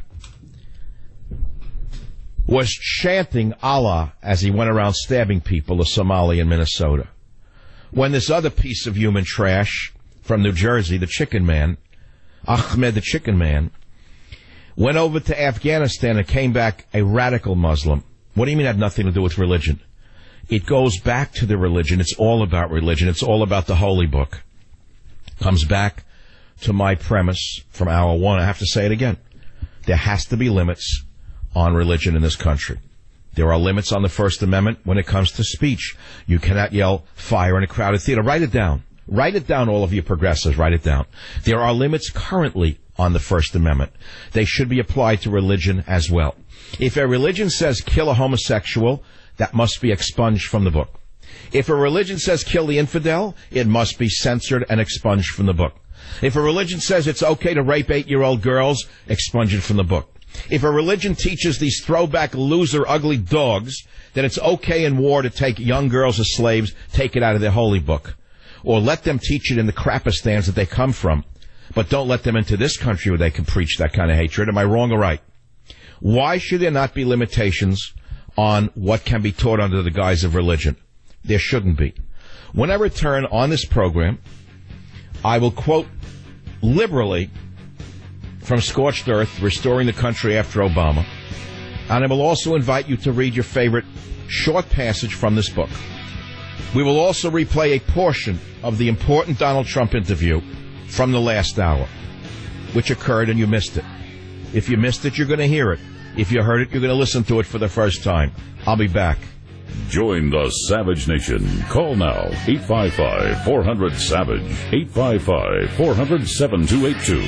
was chanting Allah as he went around stabbing people, a Somali in Minnesota? When this other piece of human trash from New Jersey, the Chicken Man, Ahmed the Chicken Man, went over to Afghanistan and came back a radical Muslim. What do you mean it had nothing to do with religion? It goes back to the religion. It's all about religion. It's all about the holy book. Comes back to my premise from hour one. I have to say it again. There has to be limits on religion in this country. There are limits on the First Amendment when it comes to speech. You cannot yell fire in a crowded theater. Write it down. Write it down, all of you progressives. Write it down. There are limits currently on the First Amendment. They should be applied to religion as well. If a religion says kill a homosexual, that must be expunged from the book. If a religion says kill the infidel, it must be censored and expunged from the book. If a religion says it's okay to rape eight-year-old girls, expunge it from the book. If a religion teaches these throwback loser ugly dogs that it's okay in war to take young girls as slaves, take it out of their holy book. Or let them teach it in the Crapistans that they come from. But don't let them into this country where they can preach that kind of hatred. Am I wrong or right? Why should there not be limitations on what can be taught under the guise of religion? There shouldn't be. When I return on this program, I will quote liberally from Scorched Earth, Restoring the Country After Obama, and I will also invite you to read your favorite short passage from this book. We will also replay a portion of the important Donald Trump interview from the last hour, which occurred and you missed it. If you missed it, you're going to hear it. If you heard it, you're going to listen to it for the first time. I'll be back. Join the Savage Nation. Call now, eight five five, four hundred, SAVAGE, eight five five, four hundred, seven two eight two.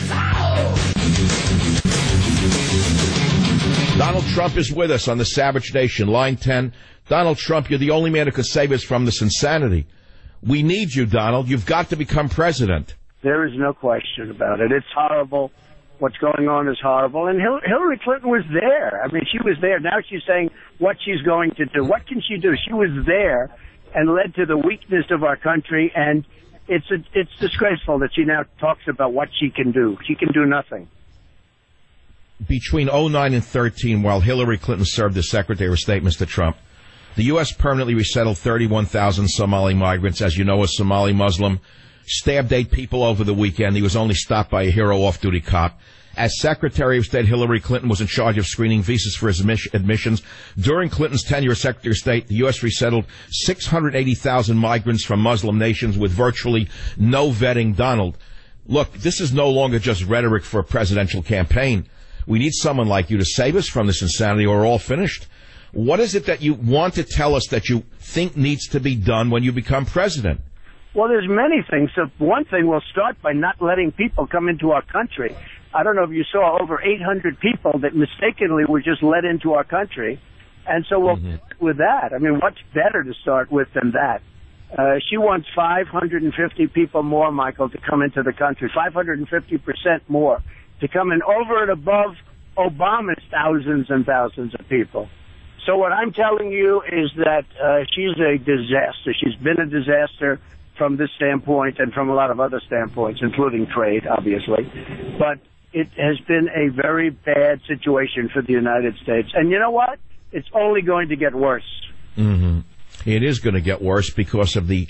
Donald Trump is with us on the Savage Nation. Line ten. Donald Trump, you're the only man who can save us from this insanity. We need you, Donald. You've got to become president. There is no question about it. It's horrible. What's going on is horrible. And Hil- Hillary Clinton was there. I mean, she was there. Now she's saying what she's going to do. What can she do? She was there and led to the weakness of our country. And it's a, it's disgraceful that she now talks about what she can do. She can do nothing. Between oh nine and thirteen, while Hillary Clinton served as Secretary of State, Mister Trump, the U S permanently resettled thirty-one thousand Somali migrants. As you know, a Somali Muslim stabbed eight people over the weekend. He was only stopped by a hero off-duty cop. As Secretary of State, Hillary Clinton was in charge of screening visas for his admissions. During Clinton's tenure as Secretary of State, the U S resettled six hundred eighty thousand migrants from Muslim nations with virtually no vetting. Donald, look, this is no longer just rhetoric for a presidential campaign. We need someone like you to save us from this insanity or we're all finished. What is it that you want to tell us that you think needs to be done when you become president? Well, there's many things. So one thing, we'll start by not letting people come into our country. I don't know if you saw over eight hundred people that mistakenly were just let into our country. And so we'll mm-hmm. with that. I mean, what's better to start with than that? Uh, she wants five hundred fifty people more, Michael, to come into the country, five hundred fifty percent more, to come in over and above Obama's thousands and thousands of people. So what I'm telling you is that uh, she's a disaster. She's been a disaster from this standpoint and from a lot of other standpoints, including trade, obviously. But it has been a very bad situation for the United States. And you know what? It's only going to get worse. Mm-hmm. It is going to get worse because of the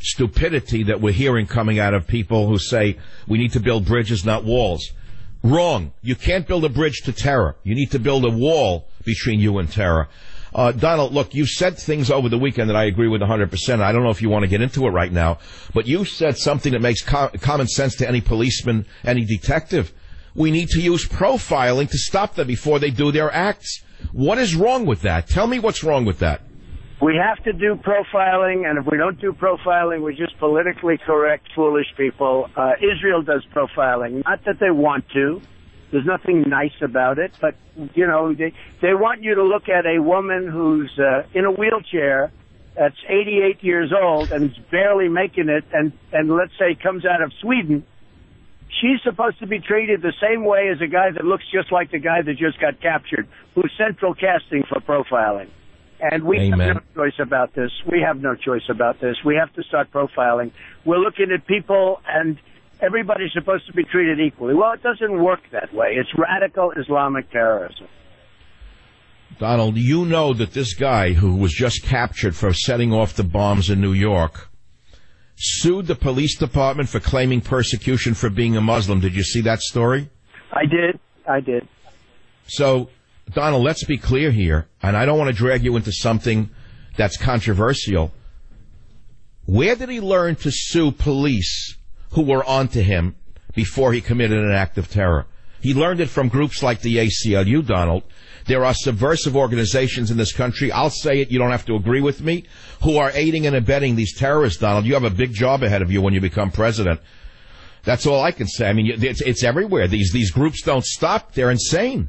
stupidity that we're hearing coming out of people who say we need to build bridges, not walls. Wrong. You can't build a bridge to terror. You need to build a wall between you and terror. Uh, Donald, look, you said things over the weekend that I agree with one hundred percent. I don't know if you want to get into it right now, but you said something that makes com- common sense to any policeman, any detective. We need to use profiling to stop them before they do their acts. What is wrong with that? Tell me what's wrong with that. We have to do profiling, and if we don't do profiling, we're just politically correct, foolish people. Uh, Israel does profiling. Not that they want to. There's nothing nice about it, but, you know, they, they want you to look at a woman who's uh, in a wheelchair that's eighty-eight years old and is barely making it, and, and let's say comes out of Sweden. She's supposed to be treated the same way as a guy that looks just like the guy that just got captured, who's central casting for profiling. And we Amen. have no choice about this. We have no choice about this. We have to start profiling. We're looking at people, and everybody's supposed to be treated equally. Well, it doesn't work that way. It's radical Islamic terrorism. Donald, you know that this guy who was just captured for setting off the bombs in New York sued the police department for claiming persecution for being a Muslim. Did you see that story? I did. I did. So, Donald, let's be clear here, and I don't want to drag you into something that's controversial. Where did he learn to sue police who were onto him before he committed an act of terror? He learned it from groups like the A C L U, Donald. There are subversive organizations in this country, I'll say it, you don't have to agree with me, who are aiding and abetting these terrorists, Donald. You have a big job ahead of you when you become president. That's all I can say. I mean, it's, it's everywhere. These, these groups don't stop. They're insane.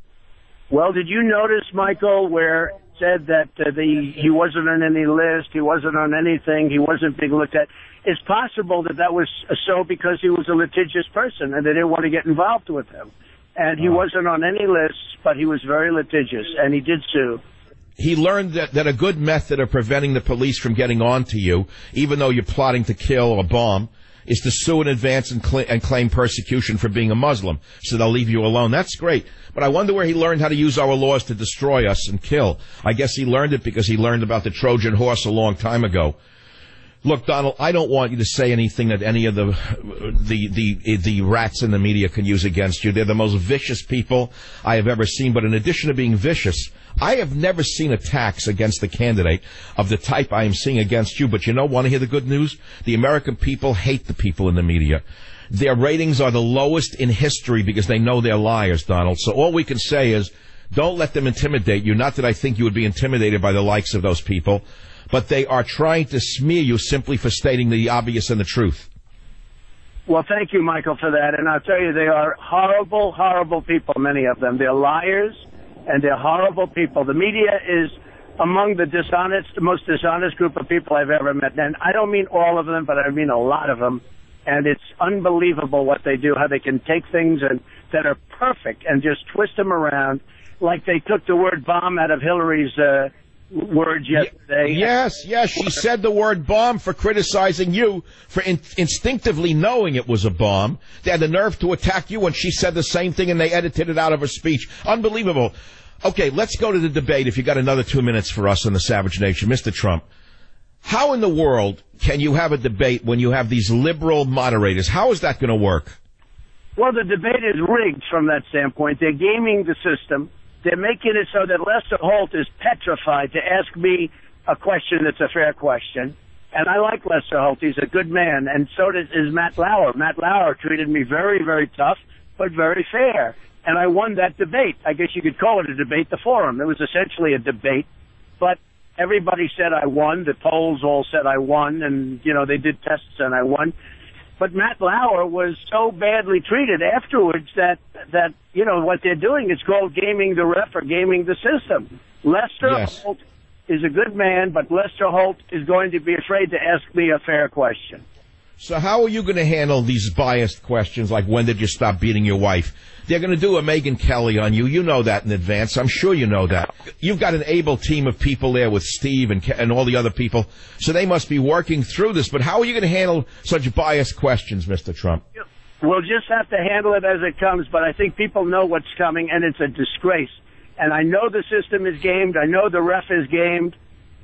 Well, did you notice, Michael, where it said that uh, the he wasn't on any list, he wasn't on anything, he wasn't being looked at? It's possible that that was so because he was a litigious person and they didn't want to get involved with him. And he wasn't on any lists, but he was very litigious, and he did sue. He learned that, that a good method of preventing the police from getting on to you, even though you're plotting to kill or bomb, is to sue in advance and, cl- and claim persecution for being a Muslim, so they'll leave you alone. That's great. But I wonder where he learned how to use our laws to destroy us and kill. I guess he learned it because he learned about the Trojan horse a long time ago. Look, Donald, I don't want you to say anything that any of the, the the the rats in the media can use against you. They're the most vicious people I have ever seen. But in addition to being vicious, I have never seen attacks against the candidate of the type I am seeing against you. But you know, want to hear the good news? The American people hate the people in the media. Their ratings are the lowest in history because they know they're liars, Donald. So all we can say is, don't let them intimidate you. Not that I think you would be intimidated by the likes of those people, but they are trying to smear you simply for stating the obvious and the truth. Well, thank you, Michael, for that. And I'll tell you, they are horrible, horrible people, many of them. They're liars, and they're horrible people. The media is among the dishonest, the most dishonest group of people I've ever met. And I don't mean all of them, but I mean a lot of them. And it's unbelievable what they do, how they can take things and, that are perfect and just twist them around, like they took the word bomb out of Hillary's uh words yesterday. Yes, yes, she said the word bomb for criticizing you for in- instinctively knowing it was a bomb. They had the nerve to attack you when she said the same thing, and they edited it out of her speech. Unbelievable. Okay, let's go to the debate if you got another two minutes for us on the Savage Nation. Mister Trump, how in the world can you have a debate when you have these liberal moderators? How is that going to work? Well, the debate is rigged from that standpoint. They're gaming the system. They're making it so that Lester Holt is petrified to ask me a question that's a fair question. And I like Lester Holt. He's a good man. And so does, is Matt Lauer. Matt Lauer treated me very, very tough, but very fair. And I won that debate. I guess you could call it a debate, the forum. It was essentially a debate. But everybody said I won. The polls all said I won. And, you know, they did tests and I won. But Matt Lauer was so badly treated afterwards that, that you know, what they're doing is called gaming the ref or gaming the system. Lester Yes. Holt is a good man, but Lester Holt is going to be afraid to ask me a fair question. So how are you going to handle these biased questions like when did you stop beating your wife? They're going to do a Megyn Kelly on you. You know that in advance. I'm sure you know that. You've got an able team of people there with Steve and and all the other people, so they must be working through this. But how are you going to handle such biased questions, Mister Trump? We'll just have to handle it as it comes, but I think people know what's coming, and it's a disgrace. And I know the system is gamed. I know the ref is gamed.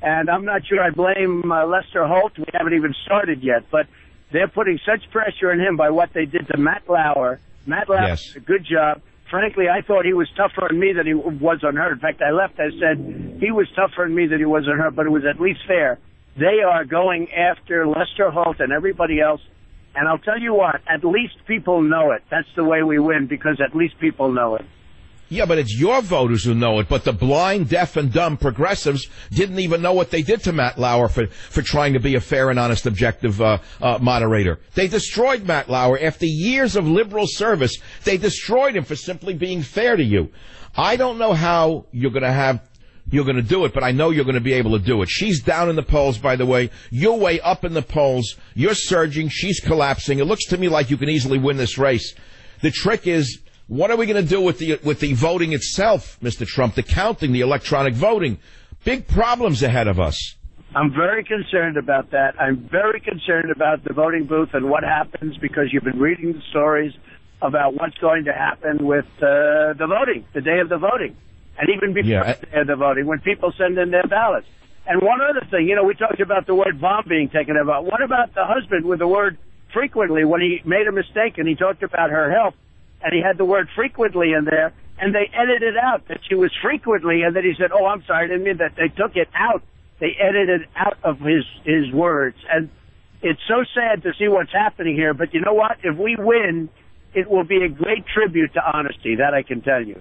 And I'm not sure I blame uh, Lester Holt. We haven't even started yet, but they're putting such pressure on him by what they did to Matt Lauer. Matt Lauer yes. did a good job. Frankly, I thought he was tougher on me than he was on her. In fact, I left, I said he was tougher on me than he was on her, but it was at least fair. They are going after Lester Holt and everybody else. And I'll tell you what, at least people know it. That's the way we win, because at least people know it. Yeah, but it's your voters who know it. But the blind, deaf, and dumb progressives didn't even know what they did to Matt Lauer for, for trying to be a fair and honest, objective uh, uh, moderator. They destroyed Matt Lauer. After years of liberal service, they destroyed him for simply being fair to you. I don't know how you're going to have you're going to do it, but I know you're going to be able to do it. She's down in the polls, by the way. You're way up in the polls. You're surging. She's collapsing. It looks to me like you can easily win this race. The trick is, what are we going to do with the with the voting itself, Mister Trump, the counting, the electronic voting? Big problems ahead of us. I'm very concerned about that. I'm very concerned about the voting booth and what happens, because you've been reading the stories about what's going to happen with uh, the voting, the day of the voting, and even before yeah, I- the day of the voting, when people send in their ballots. And one other thing, you know, we talked about the word bomb being taken about. What about the husband with the word frequently, when he made a mistake and he talked about her health, and he had the word frequently in there, and they edited out that she was frequently, and then he said, oh, I'm sorry, I didn't mean that. They took it out. They edited out of his, his words. And it's so sad to see what's happening here, but you know what? If we win, it will be a great tribute to honesty, that I can tell you.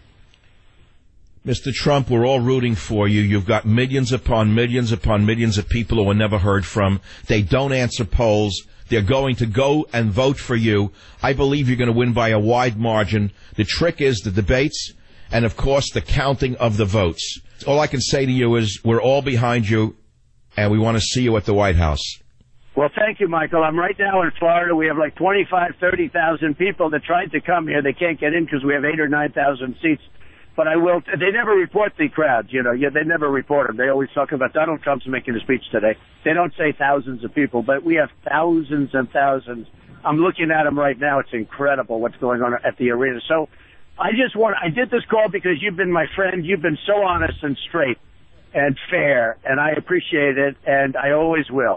Mister Trump, we're all rooting for you. You've got millions upon millions upon millions of people who are never heard from. They don't answer polls. They're going to go and vote for you. I believe you're going to win by a wide margin. The trick is the debates and, of course, the counting of the votes. All I can say to you is we're all behind you, and we want to see you at the White House. Well, thank you, Michael. I'm right now in Florida. We have like twenty-five, thirty thousand people that tried to come here. They can't get in because we have eight or nine thousand seats. But I will. They never report the crowds, you know. Yeah, they never report them. They always talk about Donald Trump's making a speech today. They don't say thousands of people, but we have thousands and thousands. I'm looking at them right now. It's incredible what's going on at the arena. So I just want. I did this call because you've been my friend. You've been so honest and straight and fair, and I appreciate it, and I always will.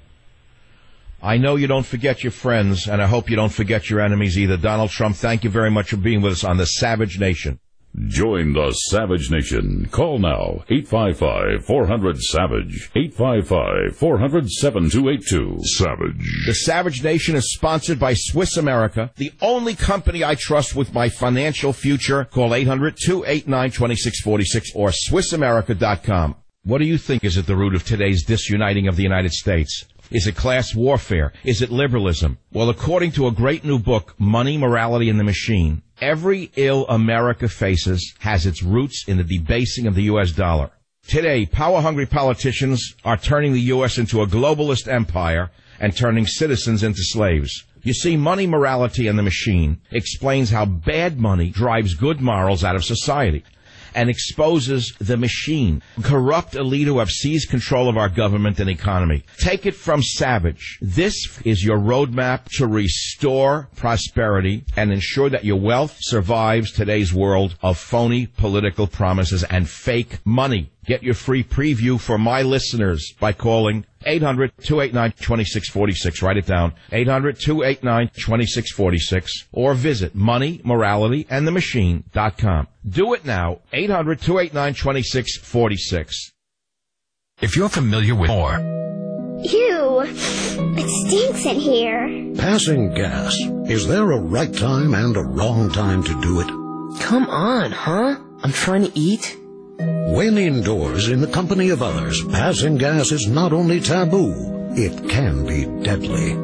I know you don't forget your friends, and I hope you don't forget your enemies either. Donald Trump, thank you very much for being with us on the Savage Nation. Join the Savage Nation. Call now, eight five five, four hundred, SAVAGE, eight five five, four hundred, seven two eight two. Savage. The Savage Nation is sponsored by Swiss America, the only company I trust with my financial future. Call eight hundred, two eight nine, two six four six or Swiss America dot com. What do you think is at the root of today's disuniting of the United States? Is it class warfare? Is it liberalism? Well, according to a great new book, Money, Morality, and the Machine, every ill America faces has its roots in the debasing of the U S dollar. Today, power-hungry politicians are turning the U S into a globalist empire and turning citizens into slaves. You see, Money, Morality, and the Machine explains how bad money drives good morals out of society and exposes the machine, corrupt elite who have seized control of our government and economy. Take it from Savage. This is your roadmap to restore prosperity and ensure that your wealth survives today's world of phony political promises and fake money. Get your free preview for my listeners by calling eight hundred, two eight nine, two six four six. Write it down. eight hundred, two eight nine, two six four six. Or visit money morality and the machine dot com. Do it now. eight hundred, two eight nine, two six four six. If you're familiar with more. Ew, it stinks in here. Passing gas. Is there a right time and a wrong time to do it? Come on, huh? I'm trying to eat. When indoors in the company of others, passing gas is not only taboo, it can be deadly.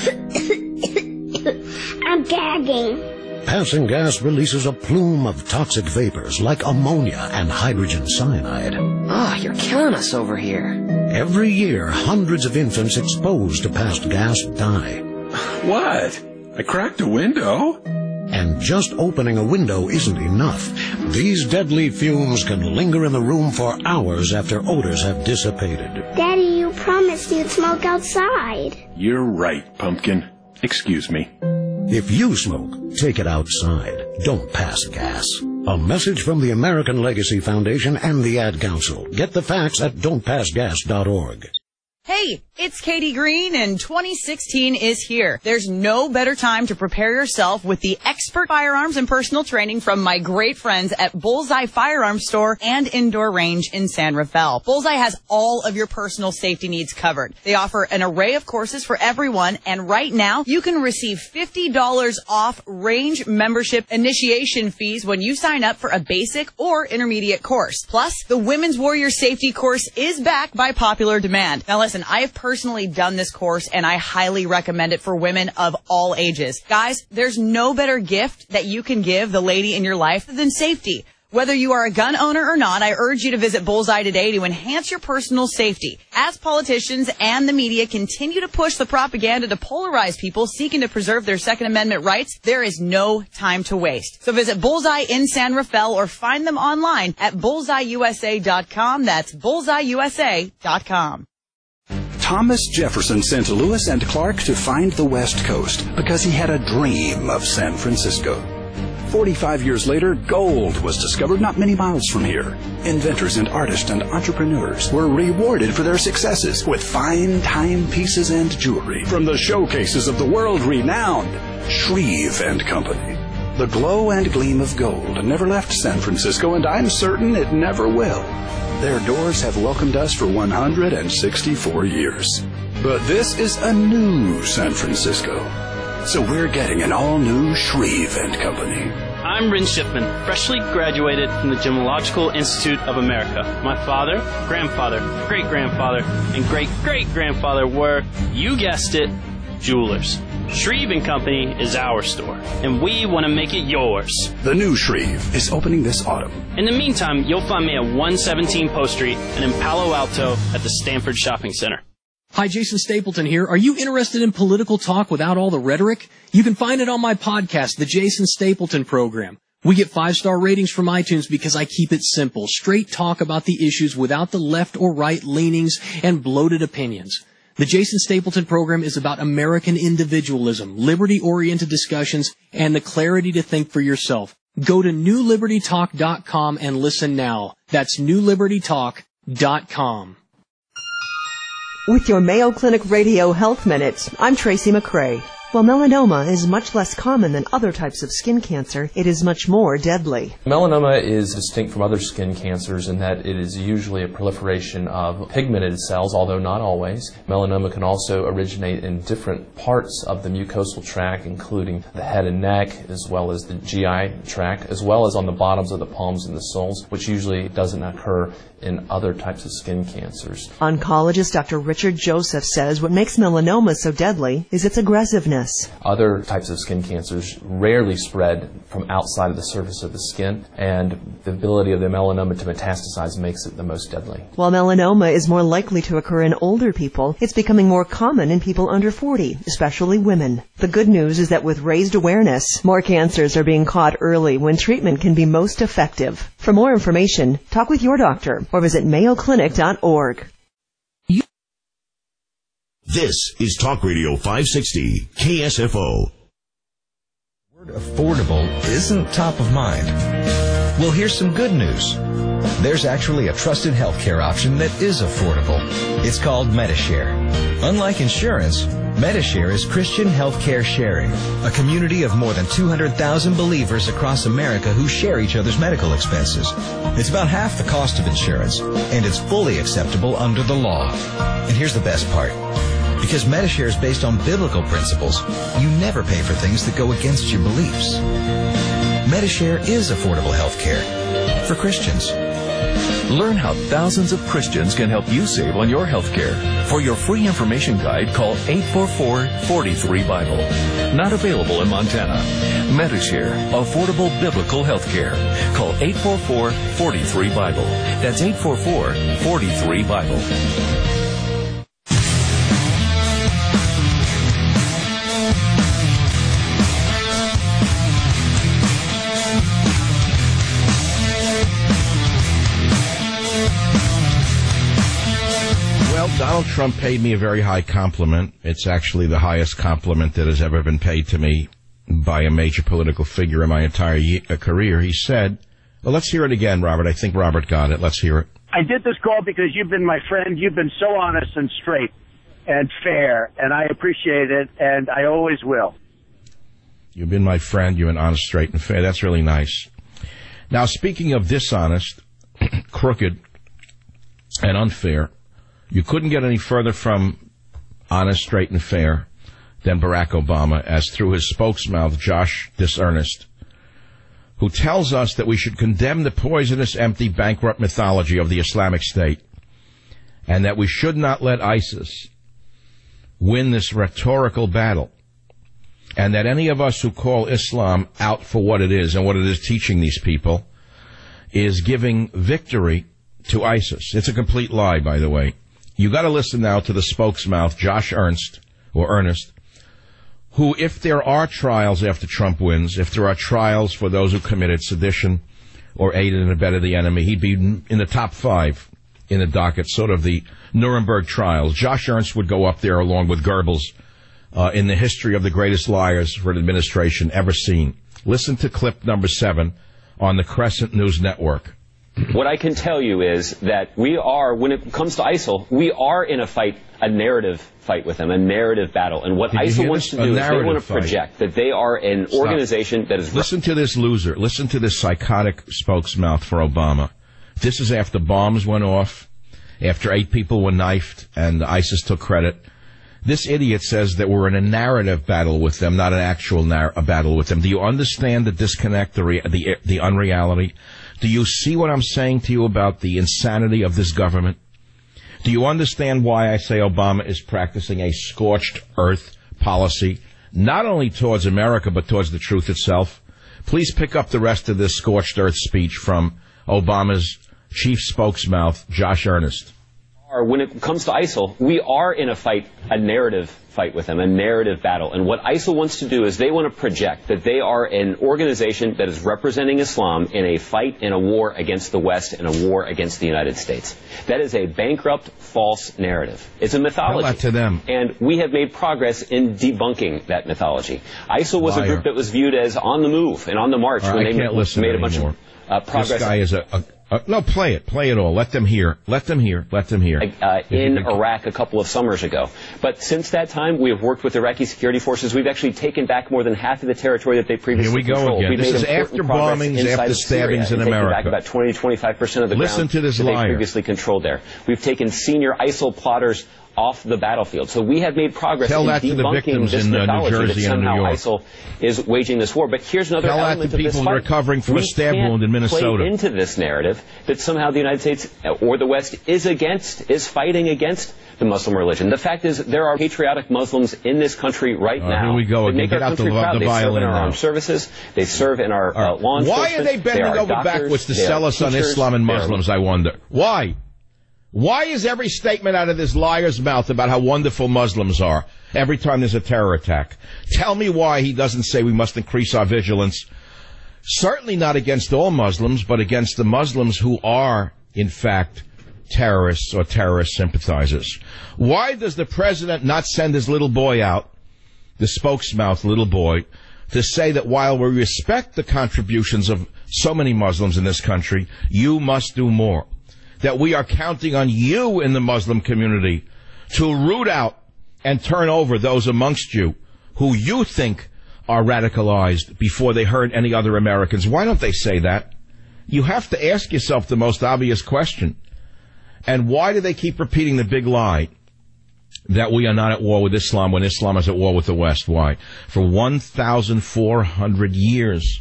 I'm gagging. Passing gas releases a plume of toxic vapors like ammonia and hydrogen cyanide. Ah, oh, you're killing us over here. Every year, hundreds of infants exposed to passed gas die. What? I cracked a window? And just opening a window isn't enough. These deadly fumes can linger in the room for hours after odors have dissipated. Daddy, you promised you'd smoke outside. You're right, Pumpkin. Excuse me. If you smoke, take it outside. Don't pass gas. A message from the American Legacy Foundation and the Ad Council. Get the facts at don't pass gas dot org. Hey, it's Katie Green, and twenty sixteen is here. There's no better time to prepare yourself with the expert firearms and personal training from my great friends at Bullseye Firearms Store and Indoor Range in San Rafael. Bullseye has all of your personal safety needs covered. They offer an array of courses for everyone, and right now, you can receive fifty dollars off range membership initiation fees when you sign up for a basic or intermediate course. Plus, the Women's Warrior Safety course is back by popular demand. Now listen, I have personally done this course, and I highly recommend it for women of all ages. Guys, there's no better gift that you can give the lady in your life than safety. Whether you are a gun owner or not, I urge you to visit Bullseye today to enhance your personal safety. As politicians and the media continue to push the propaganda to polarize people seeking to preserve their Second Amendment rights, there is no time to waste. So visit Bullseye in San Rafael or find them online at bullseye u s a dot com. That's bullseye u s a dot com. Thomas Jefferson sent Lewis and Clark to find the West Coast because he had a dream of San Francisco. Forty-five years later, gold was discovered not many miles from here. Inventors and artists and entrepreneurs were rewarded for their successes with fine timepieces and jewelry from the showcases of the world-renowned Shreve and Company. The glow and gleam of gold never left San Francisco, and I'm certain it never will. Their doors have welcomed us for one hundred sixty-four years. But this is a new San Francisco. So we're getting an all-new Shreve and Company. I'm Rin Schiffman, freshly graduated from the Gemological Institute of America. My father, grandfather, great-grandfather, and great-great-grandfather were, you guessed it, jewelers. Shreve and Company is our store, and we want to make it yours. The new Shreve is opening this autumn. In the meantime, you'll find me at one seventeen Post Street and in Palo Alto at the Stanford Shopping Center. Hi, Jason Stapleton here. Are you interested in political talk without all the rhetoric? You can find it on my podcast, The Jason Stapleton Program. We get five-star ratings from iTunes because I keep it simple. Straight talk about the issues without the left or right leanings and bloated opinions. The Jason Stapleton Program is about American individualism, liberty-oriented discussions, and the clarity to think for yourself. Go to new liberty talk dot com and listen now. That's new liberty talk dot com. With your Mayo Clinic Radio Health Minute, I'm Tracy McCray. While melanoma is much less common than other types of skin cancer, it is much more deadly. Melanoma is distinct from other skin cancers in that it is usually a proliferation of pigmented cells, although not always. Melanoma can also originate in different parts of the mucosal tract, including the head and neck, as well as the G I tract, as well as on the bottoms of the palms and the soles, which usually doesn't occur in other types of skin cancers. Oncologist Doctor Richard Joseph says what makes melanoma so deadly is its aggressiveness. Other types of skin cancers rarely spread from outside of the surface of the skin, and the ability of the melanoma to metastasize makes it the most deadly. While melanoma is more likely to occur in older people, it's becoming more common in people under forty, especially women. The good news is that with raised awareness, more cancers are being caught early when treatment can be most effective. For more information, talk with your doctor or visit mayo clinic dot org. This is Talk Radio five sixty, K S F O. Word affordable isn't top of mind. Well, here's some good news. There's actually a trusted healthcare option that is affordable. It's called Medi-Share. Unlike insurance, Medi-Share is Christian healthcare sharing, a community of more than two hundred thousand believers across America who share each other's medical expenses. It's about half the cost of insurance, and it's fully acceptable under the law. And here's the best part. Because Medi-Share is based on biblical principles, you never pay for things that go against your beliefs. Medi-Share is affordable health care for Christians. Learn how thousands of Christians can help you save on your health care. For your free information guide, call eight four four, four three, Bible. Not available in Montana. Medi-Share, affordable biblical health care. Call eight four four, four three, Bible. That's eight four four, four three, Bible. Donald Trump paid me a very high compliment. It's actually the highest compliment that has ever been paid to me by a major political figure in my entire ye- career. He said, Well, let's hear it again, Robert. I think Robert got it. Let's hear it. I did this call because you've been my friend. You've been so honest and straight and fair, and I appreciate it, and I always will. You've been my friend. You've been honest, straight, and fair. That's really nice. Now, speaking of dishonest, crooked, and unfair, you couldn't get any further from honest, straight, and fair than Barack Obama, as through his spokesmouth, Josh Dishonest, who tells us that we should condemn the poisonous, empty, bankrupt mythology of the Islamic State, and that we should not let ISIS win this rhetorical battle, and that any of us who call Islam out for what it is and what it is teaching these people is giving victory to ISIS. It's a complete lie, by the way. You got to listen now to the spokesmouth, Josh Ernst, or Ernest, who, if there are trials after Trump wins, if there are trials for those who committed sedition or aided and abetted the enemy, he'd be in the top five in the docket, sort of the Nuremberg trials. Josh Ernst would go up there along with Goebbels uh, in the history of the greatest liars for an administration ever seen. Listen to clip number seven on the Crescent News Network. What I can tell you is that we are, when it comes to ISIL, we are in a fight, a narrative fight with them, a narrative battle. And what ISIL wants to do is they want to project that they are an Stop. organization that is... Listen to this loser. Listen to this psychotic spokesmouth for Obama. This is after bombs went off, after eight people were knifed, and ISIS took credit. This idiot says that we're in a narrative battle with them, not an actual nar- a battle with them. Do you understand the disconnect, the, re- the, the unreality? Do you see what I'm saying to you about the insanity of this government? Do you understand why I say Obama is practicing a scorched earth policy, not only towards America, but towards the truth itself? Please pick up the rest of this scorched earth speech from Obama's chief spokesmouth, Josh Ernest. When it comes to ISIL, we are in a fight, a narrative fight with them, a narrative battle. And what ISIL wants to do is they want to project that they are an organization that is representing Islam in a fight, in a war against the West, and a war against the United States. That is a bankrupt, false narrative. It's a mythology. Tell that to them. And we have made progress in debunking that mythology. ISIL was Liar. a group that was viewed as on the move and on the march right, when I they can't made, listen made a anymore. bunch of uh, progress. This guy is a... a Uh, no, play it. Play it all. Let them hear. Let them hear. Let them hear. Uh, in Iraq a couple of summers ago. But since that time, we have worked with Iraqi security forces. We've actually taken back more than half of the territory that they previously controlled. Here we go again. We've this made is after bombings, after stabbings in America. Back about twenty to twenty-five percent of the Listen ground to this that liar. they previously controlled there. We've taken senior ISIL plotters off the battlefield. So we have made progress Tell in that to the debunking this in, uh, mythology New Jersey that somehow and New York. ISIL is waging this war. But here's another Tell element that to of this people fight. recovering from we a stab can't wound in Minnesota. Play into this narrative that somehow the United States or the West is against, is fighting against the Muslim religion. The fact is there are patriotic Muslims in this country right uh, now. Here we go that again. make Get our out the, country proud. the They serve violin in our now. armed services. They serve in our uh, law enforcement. Why are they bending they are over doctors, backwards to they sell are us on teachers, Islam and they are- Muslims, I wonder? Why? Why is every statement out of this liar's mouth about how wonderful Muslims are every time there's a terror attack? Tell me why he doesn't say we must increase our vigilance, certainly not against all Muslims, but against the Muslims who are, in fact, terrorists or terrorist sympathizers. Why does the president not send his little boy out, the spokesmouth little boy, to say that while we respect the contributions of so many Muslims in this country, you must do more? That we are counting on you in the Muslim community to root out and turn over those amongst you who you think are radicalized before they hurt any other Americans. Why don't they say that? You have to ask yourself the most obvious question. And why do they keep repeating the big lie that we are not at war with Islam when Islam is at war with the West? Why? For one thousand four hundred years,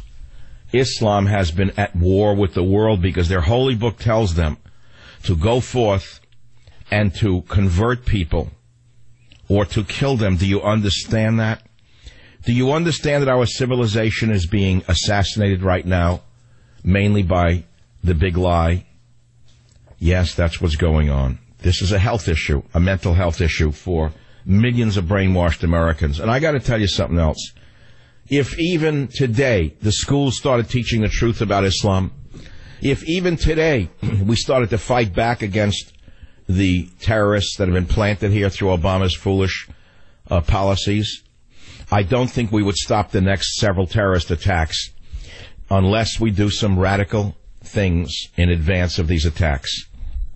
Islam has been at war with the world because their holy book tells them to go forth and to convert people or to kill them. Do you understand that? Do you understand that our civilization is being assassinated right now, mainly by the big lie? Yes, that's what's going on. This is a health issue, a mental health issue for millions of brainwashed Americans. And I got to tell you something else. If even today the schools started teaching the truth about Islam, if even today we started to fight back against the terrorists that have been planted here through Obama's foolish uh, policies, I don't think we would stop the next several terrorist attacks unless we do some radical things in advance of these attacks.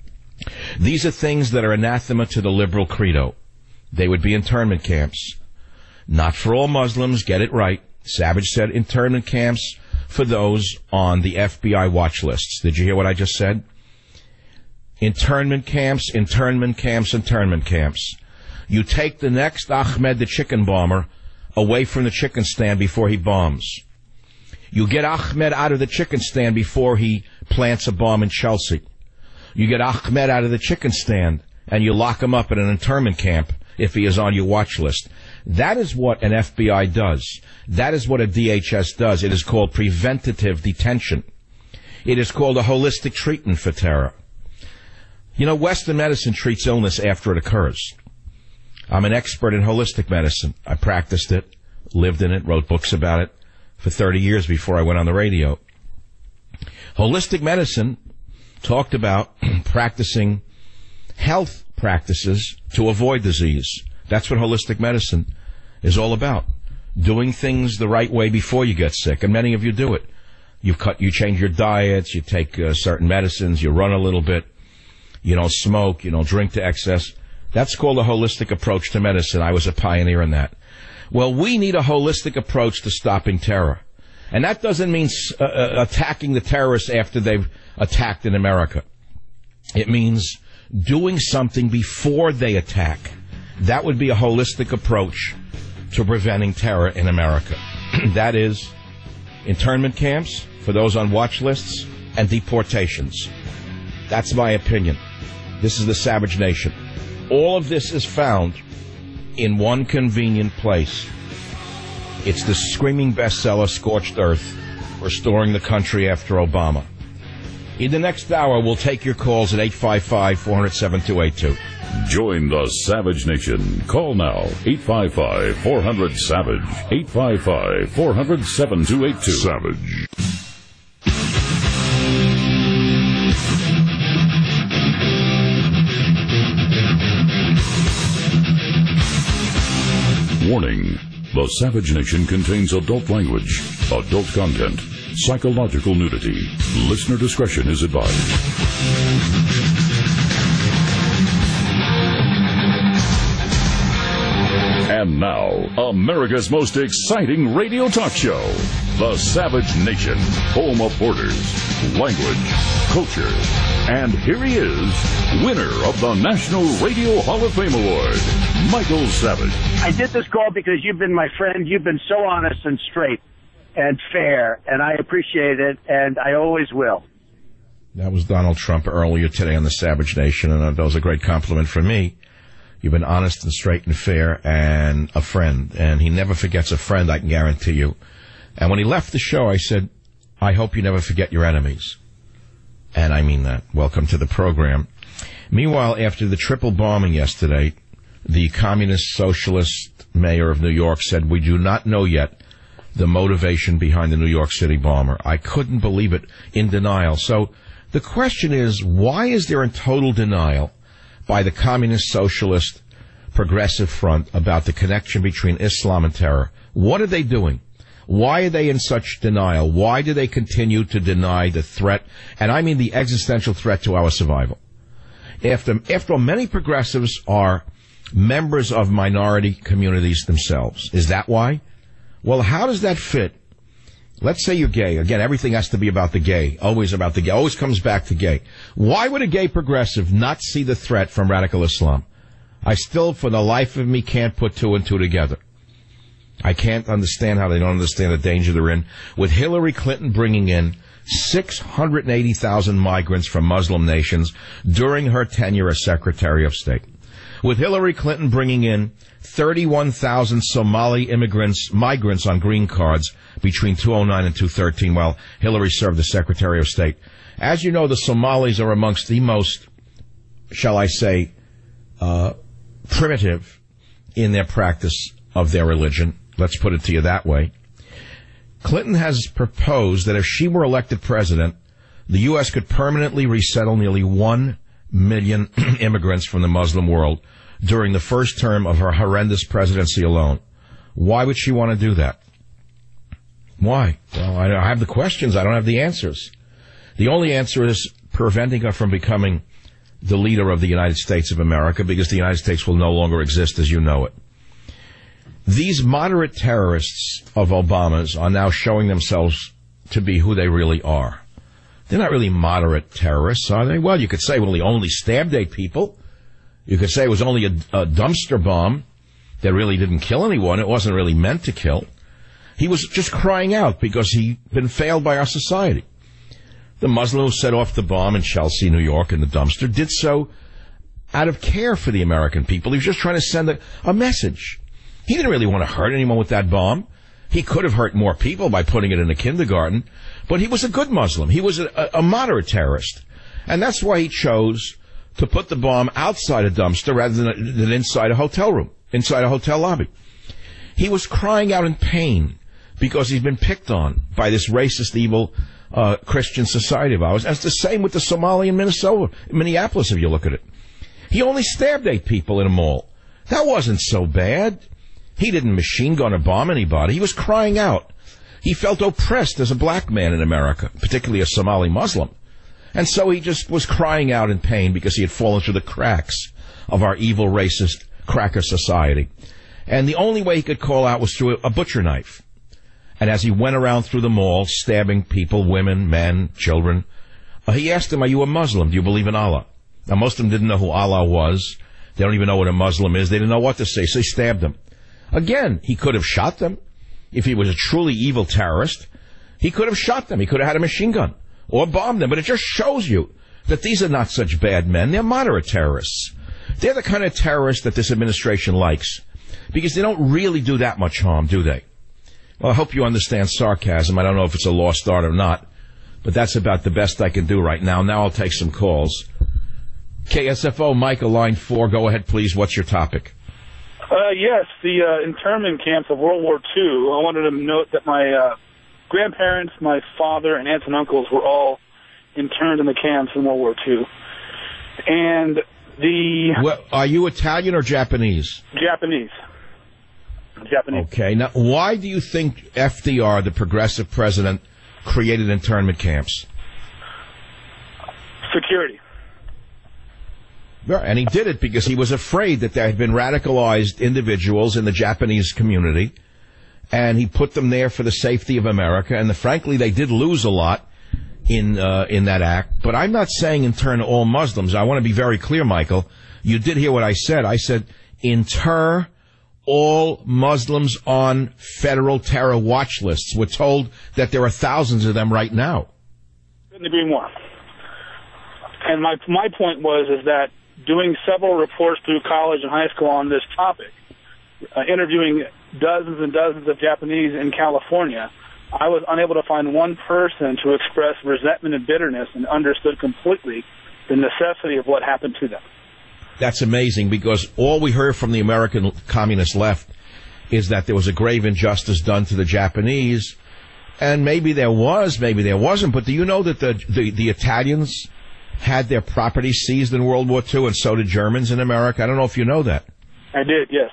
These are things that are anathema to the liberal credo. They would be internment camps. Not for all Muslims, get it right. Savage said internment camps for those on the F B I watch lists. Did you hear what I just said? Internment camps, internment camps, internment camps. You take the next Ahmed the chicken bomber away from the chicken stand before he bombs. You get Ahmed out of the chicken stand before he plants a bomb in Chelsea. You get Ahmed out of the chicken stand and you lock him up in an internment camp if he is on your watch list. That is what an F B I does. That is what a D H S does. It is called preventative detention. It is called a holistic treatment for terror. You know, Western medicine treats illness after it occurs. I'm an expert in holistic medicine. I practiced it, lived in it, wrote books about it for thirty years before I went on the radio. Holistic medicine talked about practicing health practices to avoid disease. That's what holistic medicine is all about. Doing things the right way before you get sick, and many of you do it. You cut, you change your diets, you take uh, certain medicines, you run a little bit, you don't smoke, you don't drink to excess. That's called a holistic approach to medicine. I was a pioneer in that. Well, we need a holistic approach to stopping terror. And that doesn't mean uh, uh, attacking the terrorists after they've attacked in America. It means doing something before they attack. That would be a holistic approach to preventing terror in America. That is internment camps for those on watch lists and deportations. That's my opinion. This is the Savage Nation. All of this is found in one convenient place. It's the screaming bestseller, Scorched Earth, Restoring the Country After Obama. In the next hour, we'll take your calls at eight five five, four hundred, seven two eight two. Join the Savage Nation. Call now, eight five five, four hundred, SAVAGE, eight five five, four hundred, seven two eight two. Savage. Warning. The Savage Nation contains adult language, adult content, psychological nudity. Listener discretion is advised. And now, America's most exciting radio talk show, The Savage Nation, home of borders, language, culture. And here he is, winner of the National Radio Hall of Fame Award, Michael Savage. I did this call because you've been my friend. You've been so honest and straight and fair, and I appreciate it, and I always will. That was Donald Trump earlier today on the Savage Nation, and that was a great compliment from me. You've been honest and straight and fair and a friend, and he never forgets a friend, I can guarantee you. And when he left the show, I said, I hope you never forget your enemies. And I mean that. Welcome to the program. Meanwhile, after the triple bombing yesterday, the communist socialist mayor of New York said, we do not know yet the motivation behind the New York City bomber. I couldn't believe it, in denial. So the question is, why is there in total denial by the communist socialist progressive front about the connection between Islam and terror? What are they doing? Why are they in such denial? Why do they continue to deny the threat, and I mean the existential threat to our survival? After, after all, many progressives are members of minority communities themselves. Is that why? Well, how does that fit? Let's say you're gay. Again, everything has to be about the gay. Always about the gay. Always comes back to gay. Why would a gay progressive not see the threat from radical Islam? I still, for the life of me, can't put two and two together. I can't understand how they don't understand the danger they're in. With Hillary Clinton bringing in six hundred eighty thousand migrants from Muslim nations during her tenure as Secretary of State. With Hillary Clinton bringing in thirty-one thousand Somali immigrants, migrants on green cards between two thousand nine and two thousand thirteen while Hillary served as Secretary of State. As you know, the Somalis are amongst the most, shall I say, uh, primitive in their practice of their religion. Let's put it to you that way. Clinton has proposed that if she were elected president, the U S could permanently resettle nearly one million immigrants from the Muslim world during the first term of her horrendous presidency alone. Why would she want to do that? Why? Well, I have the questions. I don't have the answers. The only answer is preventing her from becoming the leader of the United States of America, because the United States will no longer exist as you know it. These moderate terrorists of Obama's are now showing themselves to be who they really are. They're not really moderate terrorists, are they? Well, you could say, well, he only stabbed eight people. You could say it was only a, a dumpster bomb that really didn't kill anyone. It wasn't really meant to kill. He was just crying out because he'd been failed by our society. The Muslim who set off the bomb in Chelsea, New York, in the dumpster, did so out of care for the American people. He was just trying to send a, a message. He didn't really want to hurt anyone with that bomb. He could have hurt more people by putting it in a kindergarten, but he was a good Muslim. He was a, a moderate terrorist. And that's why he chose to put the bomb outside a dumpster rather than, than inside a hotel room, inside a hotel lobby. He was crying out in pain because he's been picked on by this racist, evil uh, Christian society of ours. And it's the same with the Somali in Minnesota, Minneapolis, if you look at it. He only stabbed eight people in a mall. That wasn't so bad. He didn't machine gun or bomb anybody. He was crying out. He felt oppressed as a black man in America, particularly a Somali Muslim. And so he just was crying out in pain because he had fallen through the cracks of our evil, racist, cracker society. And the only way he could call out was through a butcher knife. And as he went around through the mall, stabbing people, women, men, children, uh, he asked them, are you a Muslim? Do you believe in Allah? Now, most of them didn't know who Allah was. They don't even know what a Muslim is. They didn't know what to say, so he stabbed them. Again, he could have shot them. If he was a truly evil terrorist, he could have shot them. He could have had a machine gun or bombed them. But it just shows you that these are not such bad men. They're moderate terrorists. They're the kind of terrorists that this administration likes because they don't really do that much harm, do they? Well, I hope you understand sarcasm. I don't know if it's a lost art or not, but that's about the best I can do right now. Now I'll take some calls. K S F O, Michael, line four. Go ahead, please. What's your topic? Uh, yes, the uh, internment camps of World War Two. I wanted to note that my uh, grandparents, my father, and aunts and uncles were all interned in the camps in World War Two. And the... Well, are you Italian or Japanese? Japanese. Japanese. Okay. Now, why do you think F D R, the progressive president, created internment camps? Security. And he did it because he was afraid that there had been radicalized individuals in the Japanese community, and he put them there for the safety of America. And the, frankly, they did lose a lot in uh, in that act. But I'm not saying intern all Muslims. I want to be very clear, Michael. You did hear what I said. I said inter all Muslims on federal terror watch lists. We're told that there are thousands of them right now. Couldn't agree more. And my my point was is that doing several reports through college and high school on this topic, uh, interviewing dozens and dozens of Japanese in California, I was unable to find one person to express resentment and bitterness and understood completely the necessity of what happened to them. That's amazing, because all we heard from the American communist left is that there was a grave injustice done to the Japanese, and maybe there was, maybe there wasn't, but do you know that the the, the Italians had their property seized in World War Two, and so did Germans in America? I don't know if you know that. I did, yes.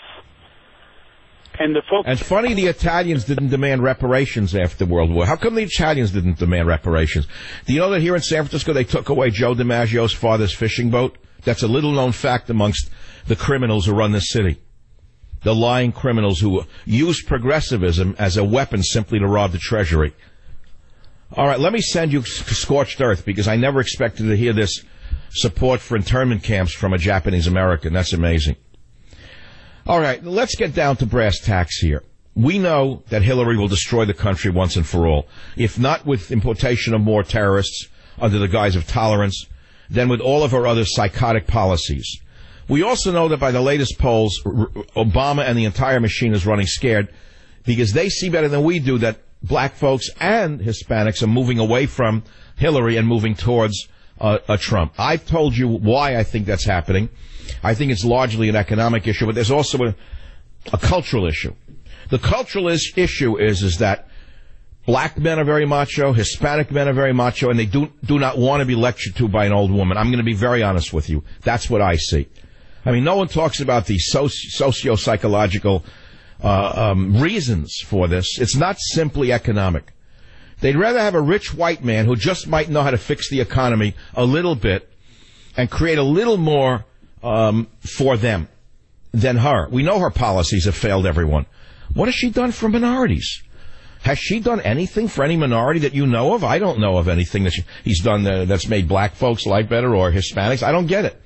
And the folks... And funny, the Italians didn't demand reparations after World War. How come the Italians didn't demand reparations? Do you know that here in San Francisco they took away Joe DiMaggio's father's fishing boat? That's a little-known fact amongst the criminals who run this city. The lying criminals who use progressivism as a weapon simply to rob the Treasury. All right, let me send you scorched earth, because I never expected to hear this support for internment camps from a Japanese American. That's amazing. All right, let's get down to brass tacks here. We know that Hillary will destroy the country once and for all, if not with importation of more terrorists under the guise of tolerance, then with all of her other psychotic policies. We also know that by the latest polls, Obama and the entire machine is running scared, because they see better than we do that black folks and Hispanics are moving away from Hillary and moving towards uh, a Trump. I've told you why I think that's happening. I think it's largely an economic issue, but there's also a, a cultural issue. The cultural is, issue is is that black men are very macho, Hispanic men are very macho, and they do do not want to be lectured to by an old woman. I'm going to be very honest with you. That's what I see. I mean, no one talks about the soci- socio-psychological uh, um, reasons for this. It's not simply economic. They'd rather have a rich white man who just might know how to fix the economy a little bit and create a little more um, for them than her. We know her policies have failed everyone. What has she done for minorities? Has she done anything for any minority that you know of? I don't know of anything that she, he's done uh, that's made black folks' life better or Hispanics. I don't get it.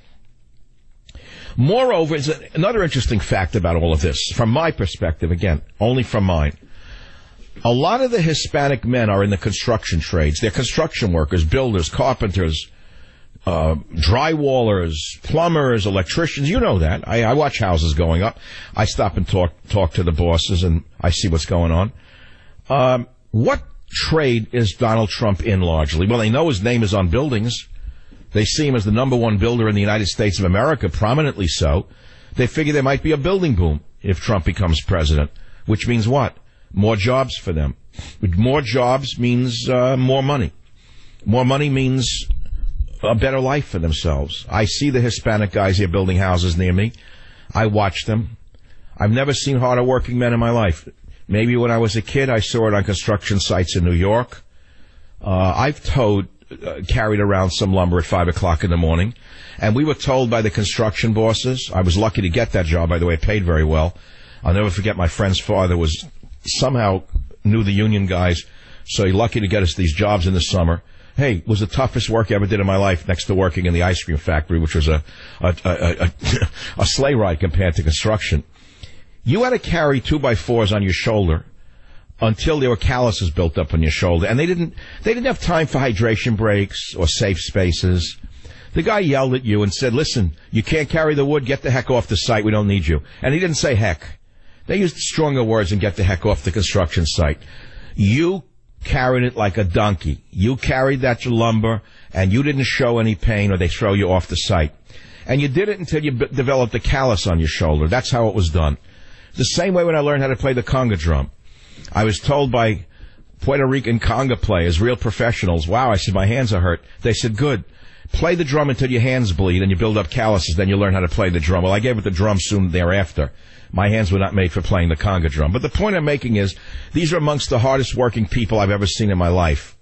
Moreover, is another interesting fact about all of this, from my perspective, again, only from mine. A lot of the Hispanic men are in the construction trades. They're construction workers, builders, carpenters, uh, drywallers, plumbers, electricians. You know that. I, I watch houses going up. I stop and talk talk to the bosses, and I see what's going on. Um, what trade is Donald Trump in largely? Well, they know his name is on buildings. They see him as the number one builder in the United States of America, prominently so. They figure there might be a building boom if Trump becomes president, which means what? More jobs for them. More jobs means uh, more money. More money means a better life for themselves. I see the Hispanic guys here building houses near me. I watch them. I've never seen harder working men in my life. Maybe when I was a kid, I saw it on construction sites in New York. Uh, I've towed, uh, carried around some lumber at five o'clock in the morning, and we were told by the construction bosses, I was lucky to get that job, by the way, it paid very well. I'll never forget my friend's father was somehow knew the union guys, so he lucky to get us these jobs in the summer. Hey, it was the toughest work I ever did in my life, next to working in the ice cream factory, which was a a, a, a, a sleigh ride compared to construction. You had to carry two by fours on your shoulder until there were calluses built up on your shoulder, and they didn't they didn't have time for hydration breaks or safe spaces. The guy yelled at you and said, "Listen, you can't carry the wood. Get the heck off the site. We don't need you." And he didn't say heck. They used stronger words and get the heck off the construction site. You carried it like a donkey. You carried that lumber, and you didn't show any pain, or they throw you off the site. And you did it until you b- developed a callus on your shoulder. That's how it was done. The same way when I learned how to play the conga drum. I was told by Puerto Rican conga players, real professionals, wow, I said, my hands are hurt. They said, good. Play the drum until your hands bleed and you build up calluses, then you learn how to play the drum. Well, I gave it the drum soon thereafter. My hands were not made for playing the conga drum. But the point I'm making is, these are amongst the hardest working people I've ever seen in my life.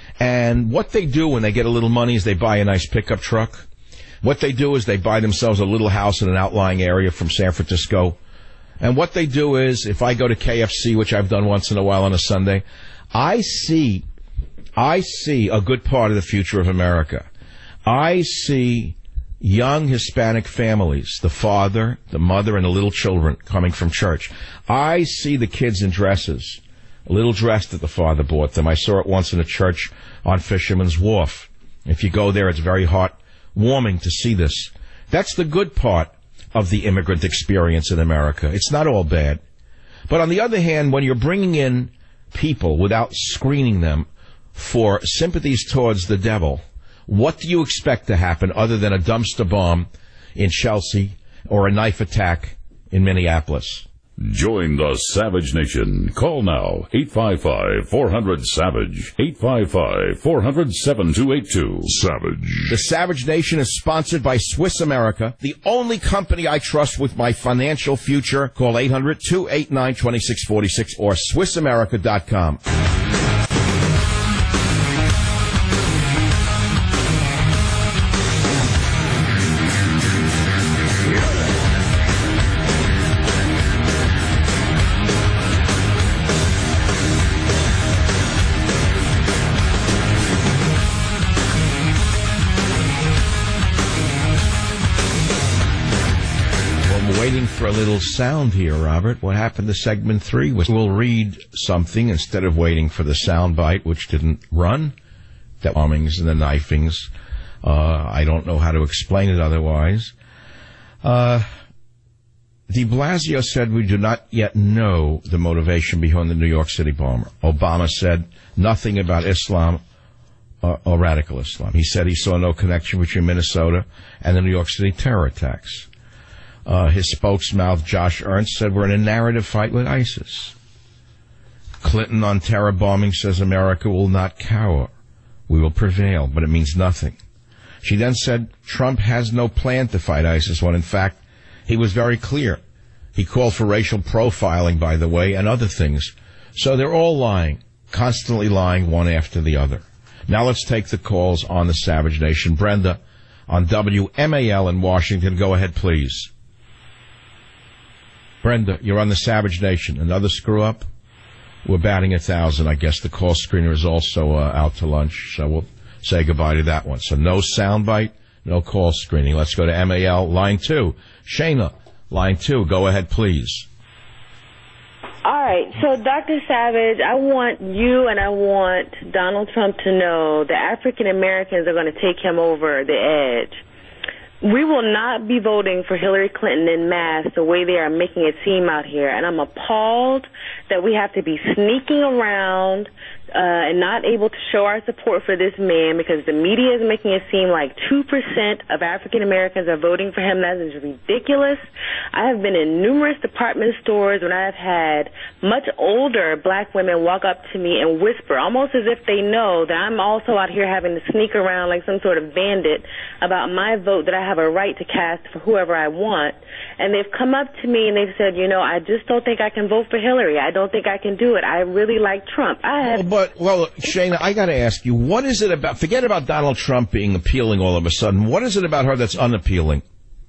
And what they do when they get a little money is they buy a nice pickup truck. What they do is they buy themselves a little house in an outlying area from San Francisco. And what they do is, if I go to K F C, which I've done once in a while on a Sunday, I see, I see a good part of the future of America. I see young Hispanic families, the father, the mother, and the little children coming from church. I see the kids in dresses, a little dress that the father bought them. I saw it once in a church on Fisherman's Wharf. If you go there, it's very heartwarming to see this. That's the good part of the immigrant experience in America. It's not all bad. But on the other hand, when you're bringing in people without screening them for sympathies towards the devil, what do you expect to happen other than a dumpster bomb in Chelsea or a knife attack in Minneapolis? Join the Savage Nation. Call now, eight five five, four hundred, SAVAGE, eight five five, four hundred, seven two eight two. Savage. The Savage Nation is sponsored by Swiss America, the only company I trust with my financial future. Call eight hundred, two eight nine, two six four six or Swiss America dot com. Waiting for a little sound here, Robert. What happened to segment three? We'll read something instead of waiting for the sound bite, which didn't run. The bombings and the knifings. Uh, I don't know how to explain it otherwise. Uh, de Blasio said we do not yet know the motivation behind the New York City bomber. Obama said nothing about Islam or, or radical Islam. He said he saw no connection between Minnesota and the New York City terror attacks. Uh, his spokesmouth, Josh Ernst, said we're in a narrative fight with ISIS. Clinton on terror bombing says America will not cower. We will prevail, but it means nothing. She then said Trump has no plan to fight ISIS, when in fact he was very clear. He called for racial profiling, by the way, and other things. So they're all lying. constantly lying one after the other. Now let's take the calls on the Savage Nation. Brenda on W M A L in Washington. Go ahead, please. Brenda, you're on the Savage Nation. Another screw up? We're batting a thousand. I guess the call screener is also uh, out to lunch, so we'll say goodbye to that one. So no soundbite, no call screening. Let's go to M A L, line two. Shayna, line two. Go ahead, please. All right, so Doctor Savage, I want you and I want Donald Trump to know that African Americans are going to take him over the edge. We will not be voting for Hillary Clinton en masse the way they are making it seem out here, and I'm appalled that we have to be sneaking around uh, and not able to show our support for this man because the media is making it seem like two percent of African Americans are voting for him. That is ridiculous. I have been in numerous department stores when I have had much older black women walk up to me and whisper, almost as if they know that I'm also out here having to sneak around like some sort of bandit about my vote that I have a right to cast for whoever I want. And they've come up to me and they've said, you know, I just don't think I can vote for Hillary. I don't think I can do it. I really like Trump. I have... But, well, Shayna, I got to ask you, what is it about, forget about Donald Trump being appealing all of a sudden, what is it about her that's unappealing?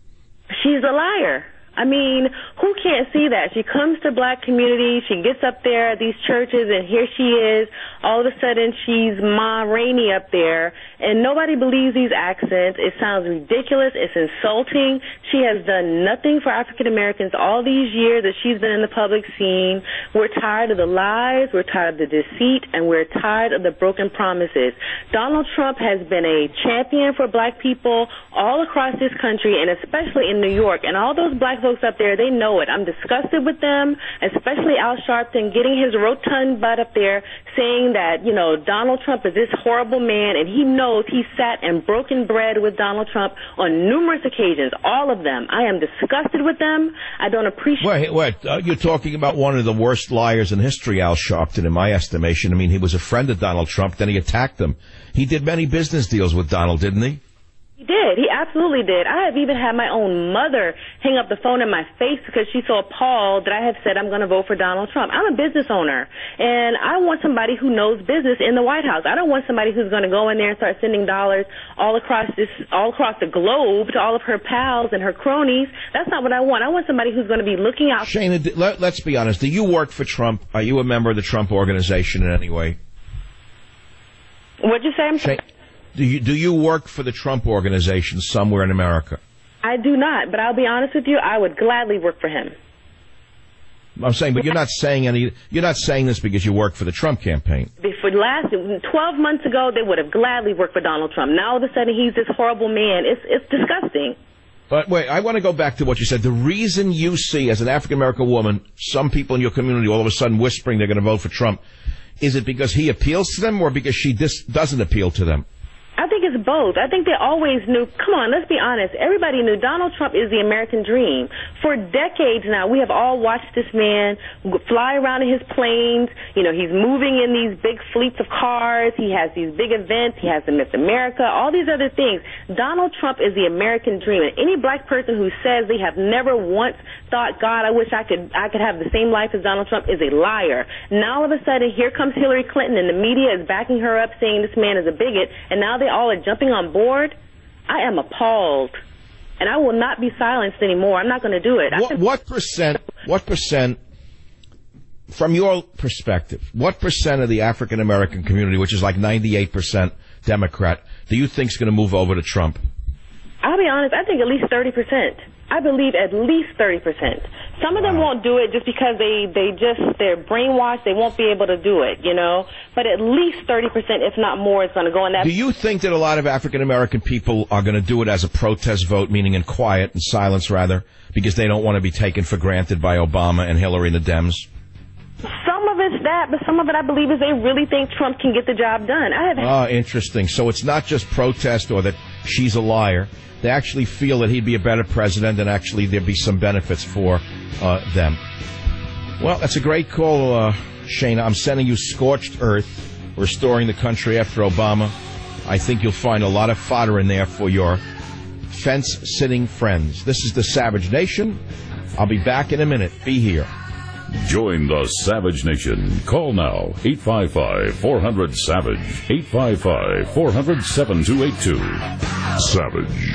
She's a liar. I mean, who can't see that? She comes to black community, she gets up there at these churches, and here she is. All of a sudden, she's Ma Rainey up there, and nobody believes these accents. It sounds ridiculous. It's insulting. She has done nothing for African Americans all these years that she's been in the public scene. We're tired of the lies, we're tired of the deceit, and we're tired of the broken promises. Donald Trump has been a champion for black people all across this country, and especially in New York, and all those black folks up there, they know it. I'm disgusted with them, especially Al Sharpton getting his rotund butt up there saying that, you know, Donald Trump is this horrible man, and he knows he sat and broken bread with Donald Trump on numerous occasions, all of them. I am disgusted with them. I don't appreciate... Wait, wait, uh, you're talking about one of the worst liars in history, Al Sharpton, in my estimation. I mean, he was a friend of Donald Trump, then he attacked him. He did many business deals with Donald, didn't he? He did. He absolutely did. I have even had my own mother hang up the phone in my face because she's so appalled that I have said I'm going to vote for Donald Trump. I'm a business owner, and I want somebody who knows business in the White House. I don't want somebody who's going to go in there and start sending dollars all across this, all across the globe to all of her pals and her cronies. That's not what I want. I want somebody who's going to be looking out. Shayna, let, let's be honest. Do you work for Trump? Are you a member of the Trump organization in any way? What'd you say? I'm sorry. Do you, do you work for the Trump organization somewhere in America? I do not, but I'll be honest with you, I would gladly work for him. I'm saying, but you're not saying any, you're not saying this because you work for the Trump campaign. For last, twelve months ago, they would have gladly worked for Donald Trump. Now all of a sudden he's this horrible man. It's, it's disgusting. But wait, I want to go back to what you said. The reason you see, as an African-American woman, some people in your community all of a sudden whispering they're going to vote for Trump, is it because he appeals to them or because she dis- doesn't appeal to them? I think it's both. I think they always knew. Come on, let's be honest. Everybody knew Donald Trump is the American dream. For decades now, we have all watched this man fly around in his planes. You know, he's moving in these big fleets of cars. He has these big events. He has the Miss America, all these other things. Donald Trump is the American dream. And any black person who says they have never once thought, God, I wish I could I could have the same life as Donald Trump is a liar. Now all of a sudden, here comes Hillary Clinton, and the media is backing her up, saying this man is a bigot, and now they all are jumping on board. I am appalled, and I will not be silenced anymore. I'm not going to do it. What, what percent, what percent, from your perspective, what percent of the African-American community, which is like ninety-eight percent Democrat, do you think is going to move over to Trump? I'll be honest, I think at least thirty percent. I believe at least thirty percent. Some of them won't do it just because they, they just, they're brainwashed. They won't be able to do it, you know. But at least thirty percent, if not more, is going to go in that. Do you think that a lot of African-American people are going to do it as a protest vote, meaning in quiet and silence, rather, because they don't want to be taken for granted by Obama and Hillary and the Dems? Some of it's that, but some of it, I believe, is they really think Trump can get the job done. I have. Oh, interesting. So it's not just protest or that she's a liar. They actually feel that he'd be a better president and actually there'd be some benefits for uh, them. Well, that's a great call, uh, Shayna. I'm sending you scorched earth, restoring the country after Obama. I think you'll find a lot of fodder in there for your fence-sitting friends. This is the Savage Nation. I'll be back in a minute. Be here. Join the Savage Nation. Call now, eight five five, four hundred, SAVAGE, eight five five, four hundred, seven two eight two. Savage.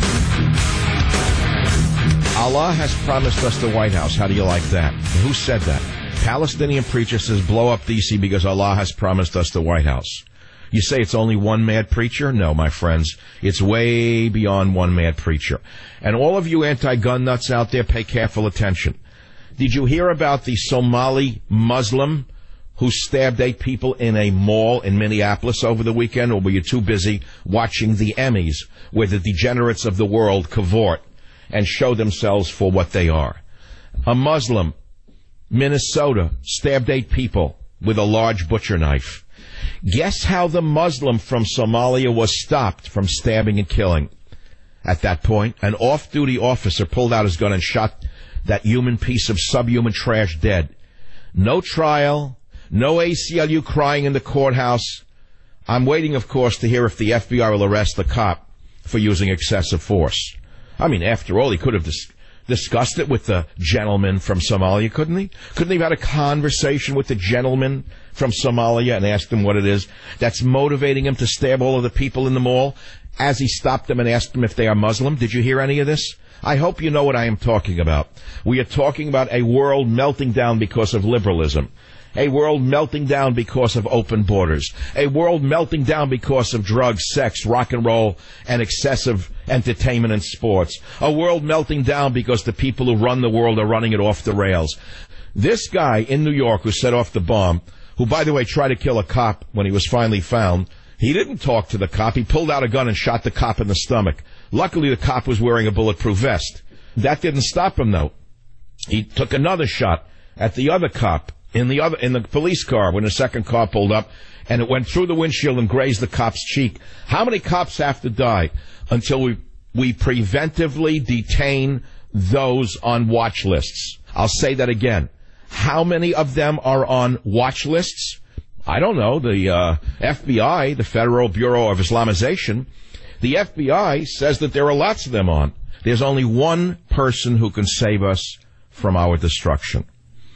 Allah has promised us the White House. How do you like that? Who said that? Palestinian preacher says blow up D C because Allah has promised us the White House. You say it's only one mad preacher? No, my friends. It's way beyond one mad preacher. And all of you anti-gun nuts out there, pay careful attention. Did you hear about the Somali Muslim who stabbed eight people in a mall in Minneapolis over the weekend? Or were you too busy watching the Emmys where the degenerates of the world cavort and show themselves for what they are? A Muslim, Minnesota, stabbed eight people with a large butcher knife. Guess how the Muslim from Somalia was stopped from stabbing and killing? At that point, an off-duty officer pulled out his gun and shot that human piece of subhuman trash dead. No trial, no A C L U crying in the courthouse. I'm waiting, of course, to hear if the F B I will arrest the cop for using excessive force. I mean, after all, he could have dis- discussed it with the gentleman from Somalia, couldn't he? Couldn't he have had a conversation with the gentleman from Somalia and asked him what it is that's motivating him to stab all of the people in the mall as he stopped them and asked them if they are Muslim? Did you hear any of this? I hope you know what I am talking about. We are talking about a world melting down because of liberalism. A world melting down because of open borders. A world melting down because of drugs, sex, rock and roll, and excessive entertainment and sports. A world melting down because the people who run the world are running it off the rails. This guy in New York who set off the bomb, who, by the way, tried to kill a cop when he was finally found, he didn't talk to the cop. He pulled out a gun and shot the cop in the stomach. Luckily, the cop was wearing a bulletproof vest. That didn't stop him, though. He took another shot at the other cop in the other in the police car when the second car pulled up, and it went through the windshield and grazed the cop's cheek. How many cops have to die until we we preventively detain those on watch lists? I'll say that again. How many of them are on watch lists? I don't know. The uh, F B I, the Federal Bureau of Islamization, the F B I says that there are lots of them on. There's only one person who can save us from our destruction.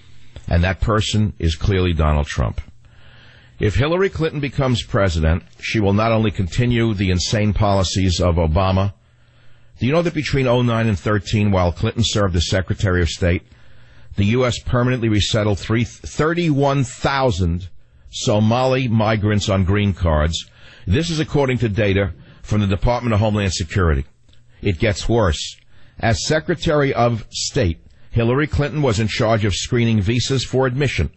And that person is clearly Donald Trump. If Hillary Clinton becomes president, she will not only continue the insane policies of Obama. Do you know that between oh nine and thirteen, while Clinton served as Secretary of State, the U S permanently resettled thirty-one thousand Somali migrants on green cards? This is according to data from the Department of Homeland Security. It gets worse. As Secretary of State, Hillary Clinton was in charge of screening visas for admission.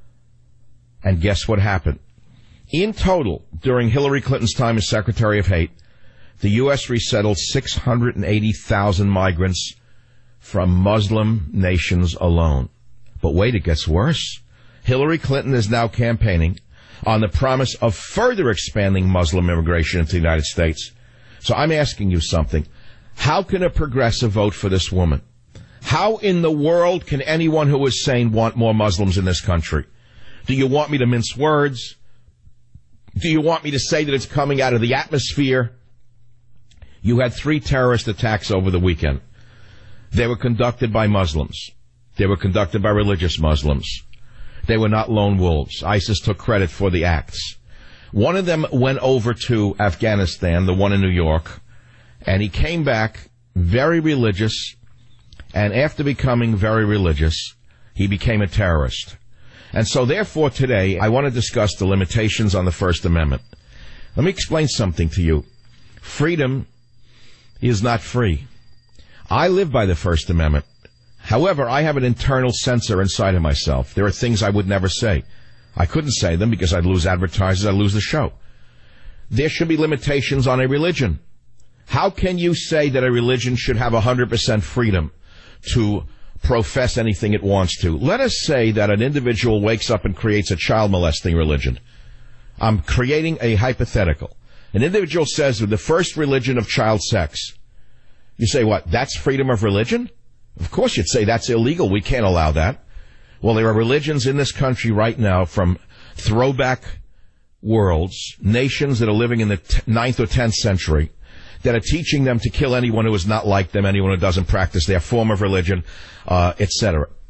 And guess what happened? In total, during Hillary Clinton's time as Secretary of State, the U S resettled six hundred eighty thousand migrants from Muslim nations alone. But wait, it gets worse. Hillary Clinton is now campaigning on the promise of further expanding Muslim immigration into the United States. So I'm asking you something. How can a progressive vote for this woman? How in the world can anyone who is sane want more Muslims in this country? Do you want me to mince words? Do you want me to say that it's coming out of the atmosphere? You had three terrorist attacks over the weekend. They were conducted by Muslims. They were conducted by religious Muslims. They were not lone wolves. ISIS took credit for the acts. One of them went over to Afghanistan, the one in New York, and he came back very religious. And after becoming very religious, he became a terrorist. And so therefore today, I want to discuss the limitations on the First Amendment. Let me explain something to you. Freedom is not free. I live by the First Amendment. However, I have an internal censor inside of myself. There are things I would never say. I couldn't say them because I'd lose advertisers, I'd lose the show. There should be limitations on a religion. How can you say that a religion should have one hundred percent freedom to profess anything it wants to? Let us say that an individual wakes up and creates a child molesting religion. I'm creating a hypothetical. An individual says the first religion of child sex. You say, what, that's freedom of religion? Of course you'd say that's illegal. We can't allow that. Well, there are religions in this country right now from throwback worlds, nations that are living in the t- ninth or tenth century, that are teaching them to kill anyone who is not like them, anyone who doesn't practice their form of religion, uh, et cetera.